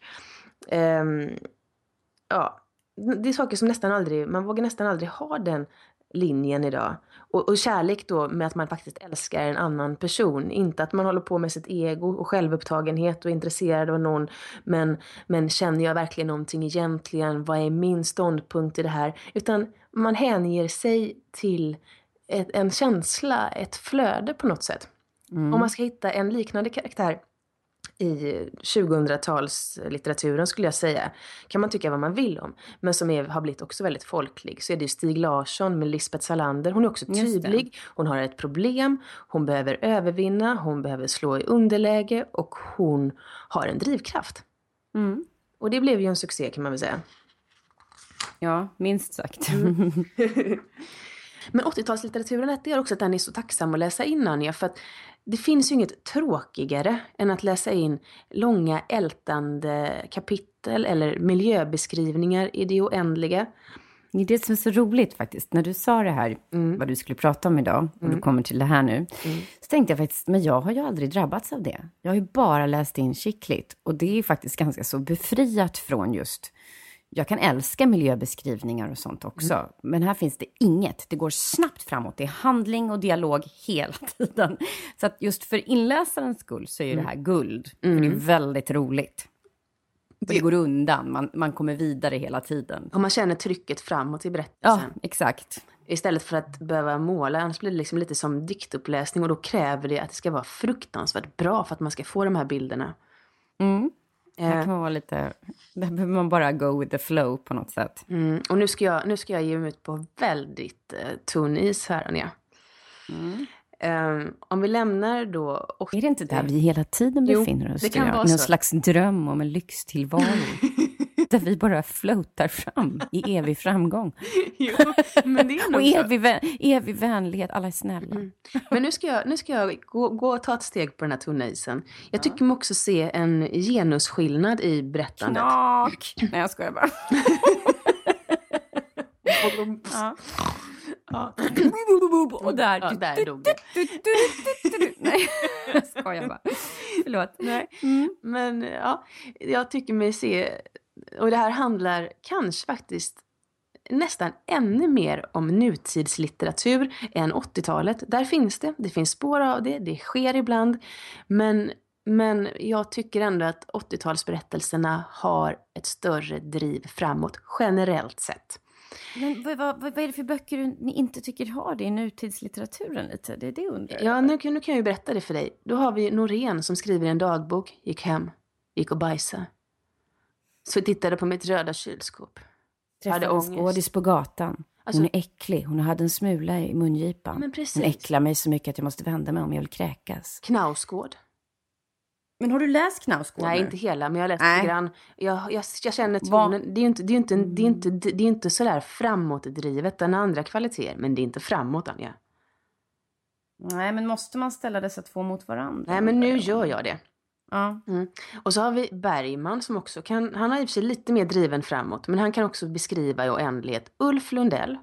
Det är saker som man vågar nästan aldrig ha den linjen idag. Och kärlek då med att man faktiskt älskar en annan person. Inte att man håller på med sitt ego och självupptagenhet och är intresserad av någon. Men känner jag verkligen någonting egentligen? Vad är min ståndpunkt i det här? Utan man hänger sig till en känsla, ett flöde på något sätt. Om man ska hitta en liknande karaktär i 2000-talslitteraturen skulle jag säga. Kan man tycka vad man vill om. Men som har blivit också väldigt folklig. Så är det Stig Larsson med Lisbeth Salander. Hon är också tydlig. Hon har ett problem. Hon behöver övervinna. Hon behöver slå i underläge. Och hon har en drivkraft. Mm. Och det blev ju en succé kan man väl säga. Ja, minst sagt. Men 80-talslitteraturen är också att den är så tacksam att läsa in, Anja. För att det finns ju inget tråkigare än att läsa in långa ältande kapitel eller miljöbeskrivningar i det oändliga. Det är det som är så roligt faktiskt. När du sa det här, vad du skulle prata om idag, och du kommer till det här nu, så tänkte jag faktiskt, men jag har ju aldrig drabbats av det. Jag har ju bara läst in skickligt. Och det är faktiskt ganska så befriat från just... Jag kan älska miljöbeskrivningar och sånt också. Men här finns det inget. Det går snabbt framåt. Det är handling och dialog hela tiden. Så att just för inläsarens skull så är ju det här guld. För det är väldigt roligt. Det går undan. Man kommer vidare hela tiden. Och man känner trycket framåt i berättelsen. Ja, exakt. Istället för att behöva måla. Annars blir det liksom lite som diktuppläsning. Och då kräver det att det ska vara fruktansvärt bra för att man ska få de här bilderna. Det kan vara lite... Där behöver man bara go with the flow på något sätt. Och nu ska jag ge mig ut på väldigt tunn is här, Anja. Om vi lämnar då... Är det inte där vi hela tiden befinner oss? Det kan vara så. Någon slags dröm om en lyxtillvaro. Där vi bara floatar fram i evig framgång. Jo, men det är nog och evig vänlighet, alla är snälla. Men nu ska jag gå och ta ett steg på den här tunna isen. Jag tycker mig också se en genusskillnad i berättandet. Knak! Nej, jag skojar bara. Och där dog det. Nej, jag skojar bara. Förlåt. Nej. Men ja, jag tycker mig se... Och det här handlar kanske faktiskt nästan ännu mer om nutidslitteratur än 80-talet. Där finns det. Det finns spår av det. Det sker ibland. Men jag tycker ändå att 80-talsberättelserna har ett större driv framåt generellt sett. Men vad är det för böcker ni inte tycker har det i nutidslitteraturen lite? Det är det undrar. Ja, nu kan jag ju berätta det för dig. Då har vi Norén som skriver en dagbok. Gick hem, gick och bajsa. Så jag tittade på mitt röda kylskåp. Träffade en skådis på gatan. Hon är äcklig. Hon hade en smula i mungipan. Men precis. Hon äcklar mig så mycket att jag måste vända mig om jag vill kräkas. Knausgård. Men har du läst Knausgård? Nej, inte hela, men jag har läst lite grann. Jag känner tonen. Det är inte så där framåtdrivet. Den andra kvaliteter, men det är inte framåt, Anja. Nej, men måste man ställa dessa två mot varandra? Nej, men nu gör jag det. Ja. Och så har vi Bergman som också kan, han har i och för sig lite mer driven framåt, men han kan också beskriva i oändlighet. Ulf Lundell.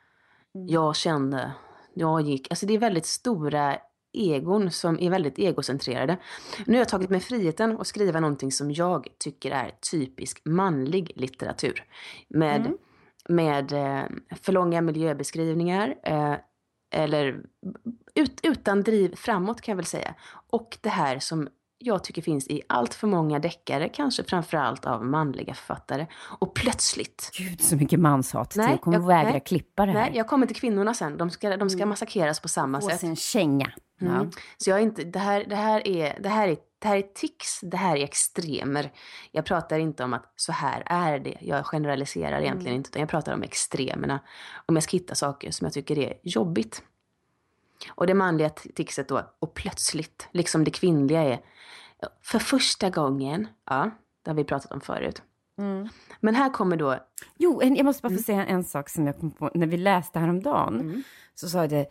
Alltså det är väldigt stora egon som är väldigt egocentrerade. Nu har jag tagit mig friheten att skriva någonting som jag tycker är typisk manlig litteratur. Med för långa miljöbeskrivningar eller utan driv framåt kan jag väl säga. Och det här som jag tycker finns i allt för många deckare, kanske framförallt av manliga författare. Och plötsligt... Gud, så mycket manshat. Jag kommer vägra klippa det här. Nej, jag kommer till kvinnorna sen. De ska massakreras på samma sätt. På sin känga. Ja. Så jag är inte... Det här är tics, det här är extremer. Jag pratar inte om att så här är det. Jag generaliserar egentligen inte, utan jag pratar om extremerna. Om jag ska hitta saker som jag tycker är jobbigt. Och det manliga ticset då, och plötsligt, liksom det kvinnliga är för första gången, ja, det har vi pratat om förut. Men här kommer då... Jo, jag måste bara få säga en sak som jag kom på. När vi läste häromdagen så sa det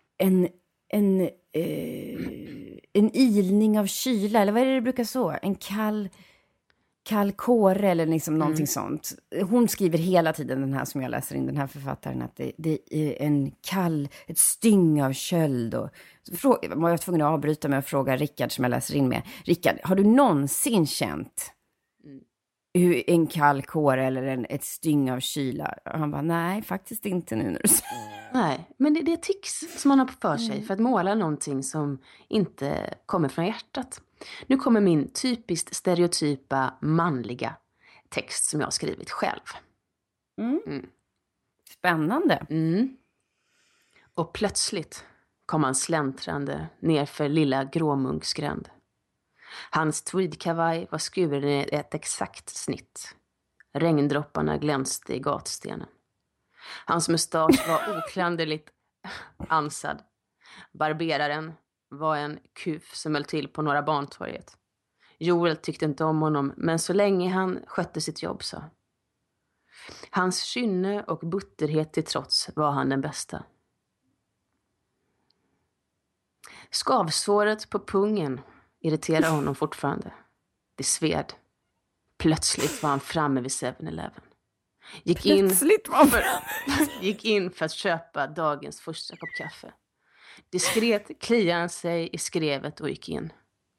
en ilning av kyla, eller vad är det brukar så? En kall kåre eller liksom någonting sånt. Hon skriver hela tiden, den här som jag läser in, den här författaren, att det är ett styng av köld. Och jag var tvungen att avbryta med att fråga Rickard som jag läser in med. Rickard, har du någonsin känt hur en kall kåre eller ett styng av kyla? Och han bara, nej, faktiskt inte nu när du säger. Nej, men det är tics som man har för sig för att måla någonting som inte kommer från hjärtat. Nu kommer min typiskt stereotypa manliga text som jag har skrivit själv. Spännande. Och plötsligt kom han släntrande ner för lilla Gråmunksgränd. Hans tweedkavaj var skuren i ett exakt snitt. Regndropparna glänste i gatstenen. Hans mustasch var oklanderligt ansad. Barberaren var en kuf som höll till på Norra Bantorget. Joel tyckte inte om honom, men så länge han skötte sitt jobb så. Hans kynne och butterhet till trots var han den bästa. Skavsåret på pungen irriterade honom fortfarande. Det sved. Plötsligt var han framme vid 7-Eleven. Gick in för att köpa dagens första kopp kaffe. Diskret kliade han sig i skrevet och gick in.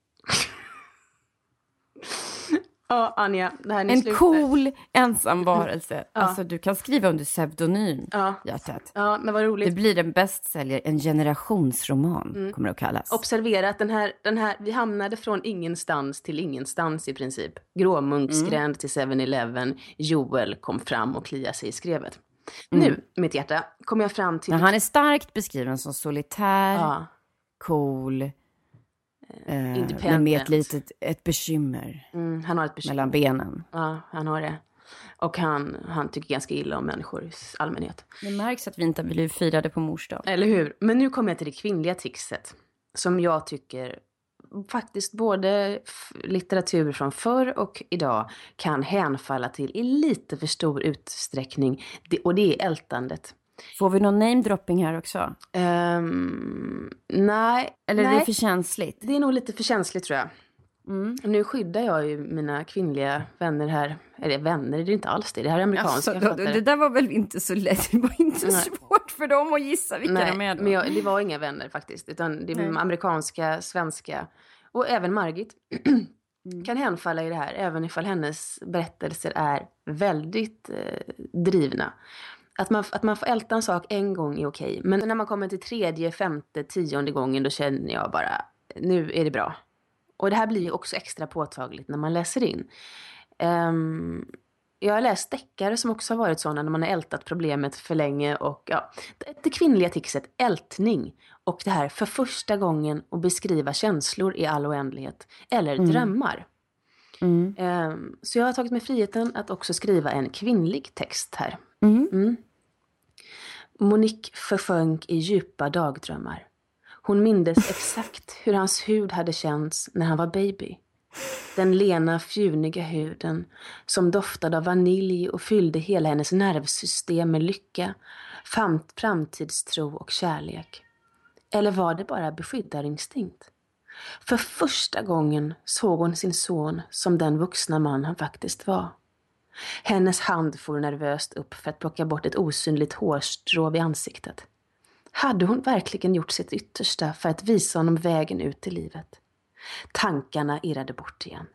Ja, Anja, det här en slutar. Cool ensam varelse. Alltså du kan skriva under pseudonym. Hjärtat. Ja, men vad roligt. Det blir en bestseller, en generationsroman kommer det att kallas. Observera att den här, vi hamnade från ingenstans till ingenstans i princip. Gråmunksgränd till 7-Eleven. Joel kom fram och kliade sig i skrevet. Nu, mitt hjärta, kommer jag fram till... Men han är starkt beskriven som solitär, cool, men med ett bekymmer, han har ett bekymmer mellan benen. Ja, han har det. Och han tycker ganska illa om människor i allmänhet. Det märks att vi inte blivit firade på mors dag. Eller hur? Men nu kommer jag till det kvinnliga tixet. Som jag tycker faktiskt både litteratur från förr och idag kan hänfalla till i lite för stor utsträckning. Och det är ältandet. Får vi någon name-dropping här också? Nej. Eller är det för känsligt? Det är nog lite för känsligt, tror jag. Nu skyddar jag ju mina kvinnliga vänner här. Eller vänner, det är inte alls det. Det här är amerikanska författare. Det där var väl inte så lätt. Det var inte svårt för dem att gissa vilka de är. Men det var inga vänner faktiskt. Utan det är amerikanska, svenska. Och även Margit kan hänfalla i det här. Även ifall hennes berättelser är väldigt drivna. Att man får älta en sak en gång är okej. Men när man kommer till 3:e, 5:e, 10:e gången, då känner jag bara, nu är det bra. Och det här blir ju också extra påtagligt när man läser in. Jag har läst deckare som också har varit sådana när man har ältat problemet för länge. Och det kvinnliga tixet, ältning. Och det här för första gången att beskriva känslor i all oändlighet. Eller drömmar. Så jag har tagit mig friheten att också skriva en kvinnlig text här. Monique försjönk i djupa dagdrömmar. Hon mindes exakt hur hans hud hade känts när han var baby. Den lena, fjuniga huden som doftade av vanilj och fyllde hela hennes nervsystem med lycka, framtidstro och kärlek. Eller var det bara beskyddarinstinkt? För första gången såg hon sin son som den vuxna man han faktiskt var. Hennes hand for nervöst upp för att plocka bort ett osynligt hårstrå vid ansiktet. Hade hon verkligen gjort sitt yttersta för att visa honom vägen ut i livet? Tankarna irrade bort igen.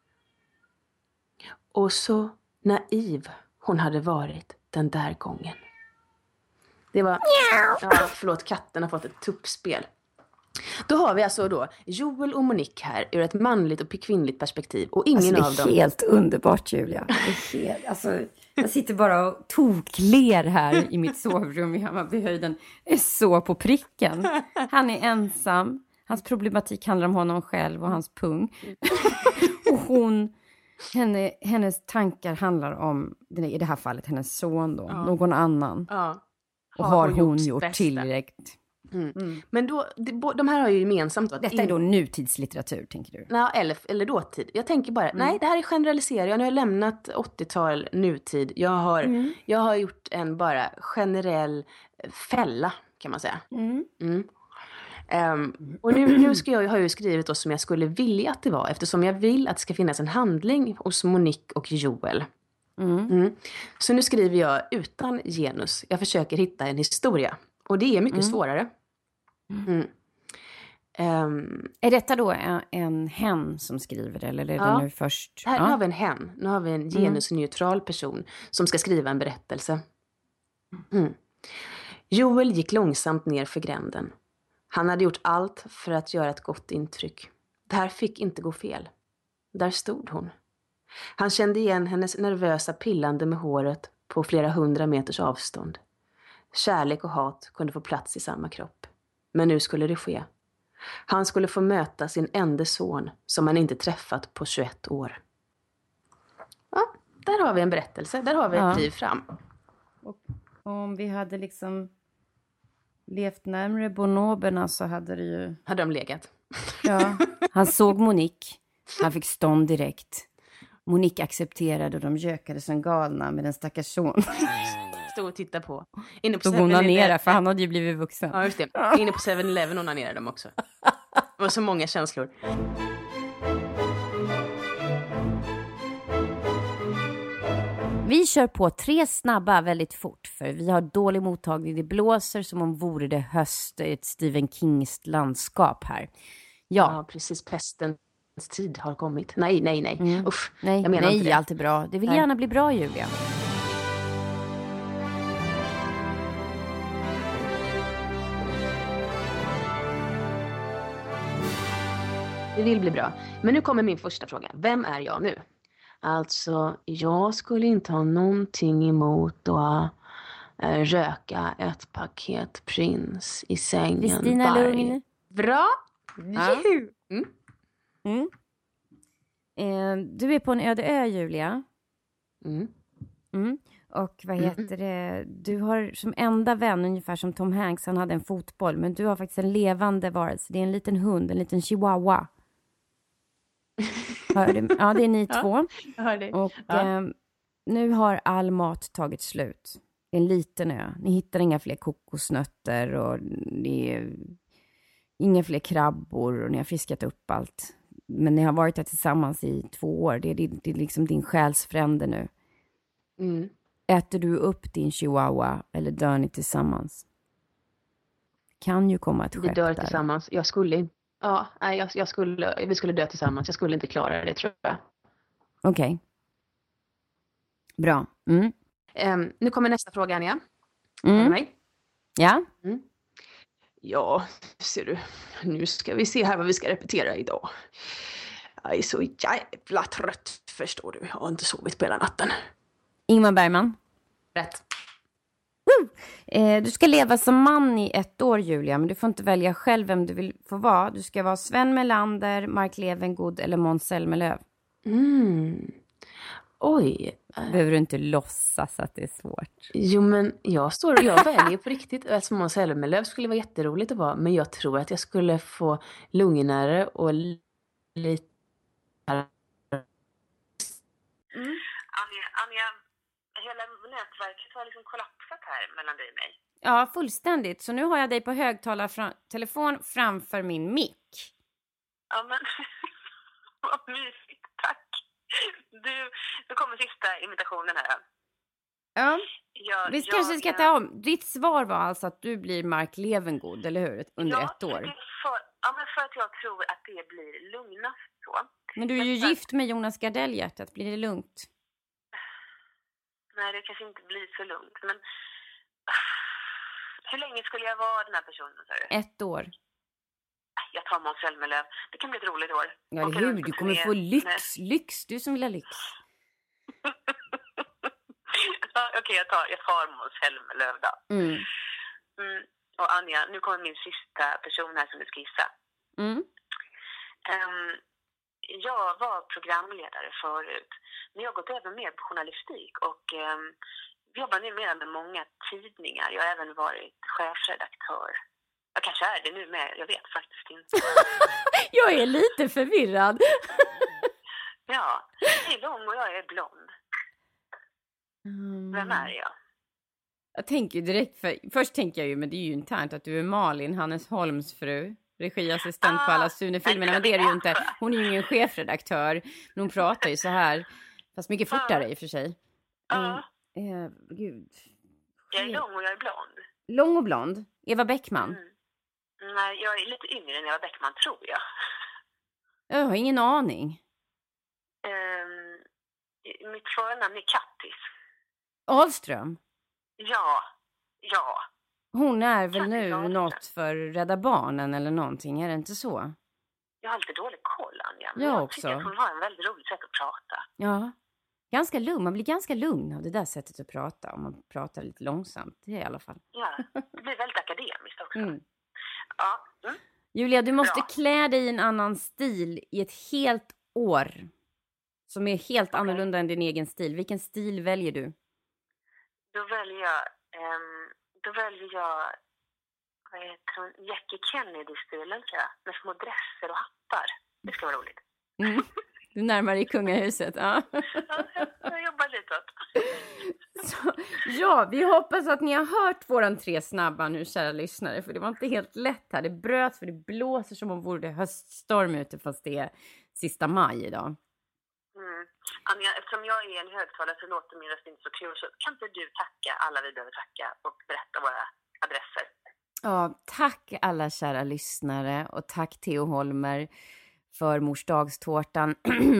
Och så naiv hon hade varit den där gången. Det var... förlåt, katten har fått ett tuppspel. Då har vi alltså då Joel och Monique här ur ett manligt och kvinnligt perspektiv. Och ingen av dem... Det är helt underbart, Julia. Det är helt, jag sitter bara och tokler här i mitt sovrum i Hammarbyhöjden. Är så på pricken. Han är ensam. Hans problematik handlar om honom själv och hans pung. Och hennes tankar handlar om, i det här fallet, hennes son då. Någon annan. Och har hon gjort tillräckligt? Men då, de här har ju gemensamt... Detta är då nutidslitteratur, tänker du? Nej, eller dåtid. Jag tänker bara, nej, det här är generalisering. Jag har lämnat 80-tal, nutid. Jag har gjort en bara generell fälla, kan man säga. Och nu har jag skrivit då som jag skulle vilja att det var. Eftersom jag vill att det ska finnas en handling hos Monique och Joel. Så nu skriver jag utan genus. Jag försöker hitta en historia. Och det är mycket svårare. Är detta då en hen som skriver det? Eller är det nu först? Nu har vi en hen. Nu har vi en genusneutral person som ska skriva en berättelse. Joel gick långsamt ner för gränden. Han hade gjort allt för att göra ett gott intryck. Det här fick inte gå fel. Där stod hon. Han kände igen hennes nervösa pillande med håret på flera 100 meters avstånd. Kärlek och hat kunde få plats i samma kropp. Men nu skulle det ske. Han skulle få möta sin enda son som han inte träffat på 21 år. Ja, där har vi en berättelse. Där har vi ett liv fram. Och om vi hade liksom levt närmare bonoberna så hade det ju... Hade de legat. Ja, han såg Monique. Han fick stånd direkt. Monique accepterade och de gökade som galna med den stackars son. Stod och tittade på. Inne på så onanera, för han hade ju blivit vuxen. Ja, just det. Inne på 7-Eleven onanerade de också. Det var så många känslor. Vi kör på 3 snabba väldigt fort. För vi har dålig mottagning. Det blåser som om vore det höst i ett Stephen Kings landskap här. Ja, precis. Pestens tid har kommit. Nej. Uff, nej, jag menar inte det. Allt är bra. Det vill gärna bli bra, Julia. Det vill bli bra. Men nu kommer min första fråga. Vem är jag nu? Alltså, jag skulle inte ha någonting emot att röka ett paket Prins i sängen. Kristina Lugn. Bra! Ja. Du är på en öde ö, Julia. Och vad heter det? Du har som enda vän, ungefär som Tom Hanks, han hade en fotboll. Men du har faktiskt en levande varelse. Det är en liten hund, en liten chihuahua. Ja, det är ni 2. Jag hör det. Och nu har all mat tagit slut. Det är en liten ö. Ni hittar inga fler kokosnötter och det är inga fler krabbor och ni har fiskat upp allt. Men ni har varit där tillsammans i 2 år. Det är liksom din själsfrände nu. Äter du upp din chihuahua eller dör ni tillsammans? Kan ju komma ett skepp där. Vi dör tillsammans. Jag skulle inte. Ja, nej, vi skulle dö tillsammans. Jag skulle inte klara det, tror jag. Okej. Bra. Nu kommer nästa fråga, Anja. Mig? Ja? Ja, ser du. Nu ska vi se här vad vi ska repetera idag. Jag är så jävla trött, förstår du. Jag har inte sovit på hela natten. Ingmar Bergman. Rätt. Du ska leva som man i 1 år, Julia, men du får inte välja själv vem du vill få vara. Du ska vara Sven Melander, Mark Levengood eller Måns Zelmerlöw. Oj. Behöver du inte låtsas att det är svårt? Jo, men jag väljer på riktigt. Alltså, Måns Zelmerlöw skulle vara jätteroligt att vara, men jag tror att jag skulle få lugnare och lite... Anja, hela nätverket har liksom kollapsat här mellan dig och mig. Ja, fullständigt. Så nu har jag dig på högtalartelefon framför min mick. Ja, men vad mysigt, tack. Nu kommer sista invitationen här. Ja, vi kanske ska ta om. Ditt svar var alltså att du blir Mark Levengood, eller hur? Under 1 år. Men för att jag tror att det blir lugnast så. Men du är ju gift med Jonas Gardell, hjärtat. Blir det lugnt? Nej, det kanske inte blir så lugnt. Men hur länge skulle jag vara den här personen? Så? 1 år. Jag tar Måns Zelmerlöw. Det kan bli ett roligt år. Ja, eller hur? Du kommer få lyx. Du som vill ha lyx. Okej, jag tar Måns Zelmerlöw då. Och Anja, nu kommer min sista person här som du ska gissa. Jag var programledare förut. Men jag har gått över mer på journalistik och jobbar numera med många tidningar. Jag har även varit chefredaktör. Jag kanske är det nu med, jag vet faktiskt inte. Jag är lite förvirrad. Ja, jag är lång och jag är blond. Vem är jag? Jag tänker direkt, först tänker jag ju, men det är ju internt att du är Malin, Hannes Holms fru. Regiassistent på alla Sune-filmerna, men det är det ju inte. Hon är ju ingen chefredaktör, men hon pratar ju så här. Fast mycket fortare i och för sig. Gud. Jag är lång och jag är blond. Lång och blond? Eva Bäckman? Nej, jag är lite yngre än Eva Bäckman, tror jag. Jag har ingen aning. Mitt förnamn är Kattis. Ahlström? Ja. Hon är väl nu något för Rädda Barnen eller någonting, är det inte så? Jag har lite dålig koll, Anja. Jag också. tycker att hon har en väldigt roligt sätt att prata. Ja, ganska lugn. Man blir ganska lugn av det där sättet att prata. Om man pratar lite långsamt, det är i alla fall. Ja, det blir väldigt akademiskt också. Julia, du måste klä dig i en annan stil i ett helt år. Som är helt annorlunda än din egen stil. Vilken stil väljer du? Då väljer jag vad heter hon? Jackie Kennedy-stilen, tror jag. Med små dresser och hattar. Det ska vara roligt. Mm. Du närmar dig kungahuset. Ja, jag jobbar lite åt. Ja, vi hoppas att ni har hört våran 3 snabba nu, kära lyssnare. För det var inte helt lätt här. Det bröt för det blåser som om vore det höststorm ute, fast det är sista maj idag. Anja, eftersom jag är en högtalare så låter min röst inte så kul. Så kan inte du tacka alla vi behöver tacka och berätta våra adresser? Ja, tack alla kära lyssnare. Och tack Theo Holmer för morsdagstårtan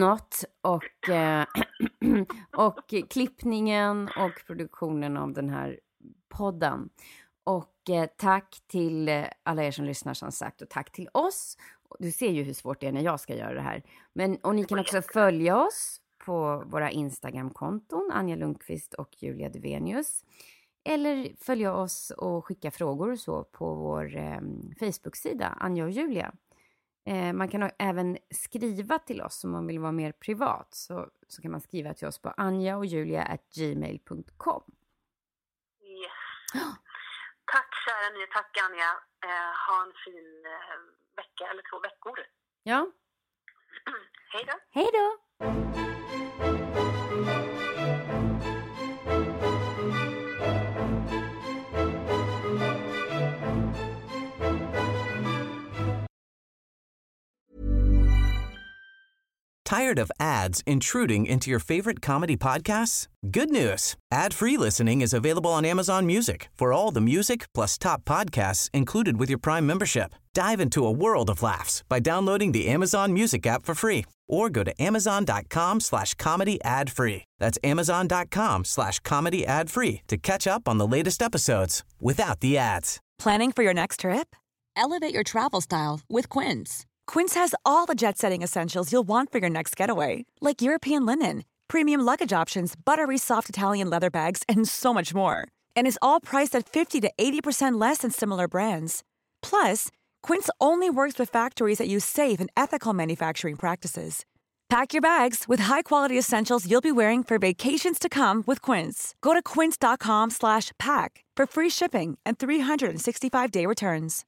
och klippningen och produktionen av den här podden. Och tack till alla er som lyssnar, som sagt, och tack till oss. Du ser ju hur svårt det är när jag ska göra det här. Och ni kan också följa oss på våra Instagram-konton, Anja Lundqvist och Julia Duvenius. Eller följa oss och skicka frågor och så på vår Facebook-sida, Anja och Julia. Man kan även skriva till oss om man vill vara mer privat. Så kan man skriva till oss på anjaojulia@gmail.com. Yes. Tack kära ni, tack Anja. Ha en fin vecka eller 2 veckor. Ja. Hej då. Hej då. Tired of ads intruding into your favorite comedy podcasts? Good news. Ad-free listening is available on Amazon Music for all the music plus top podcasts included with your Prime membership. Dive into a world of laughs by downloading the Amazon Music app for free or go to amazon.com/comedy ad-free. That's amazon.com/comedy ad-free to catch up on the latest episodes without the ads. Planning for your next trip? Elevate your travel style with Quince. Quince has all the jet-setting essentials you'll want for your next getaway, like European linen, premium luggage options, buttery soft Italian leather bags, and so much more. And is all priced at 50 to 80% less than similar brands. Plus, Quince only works with factories that use safe and ethical manufacturing practices. Pack your bags with high-quality essentials you'll be wearing for vacations to come with Quince. Go to quince.com/pack for free shipping and 365-day returns.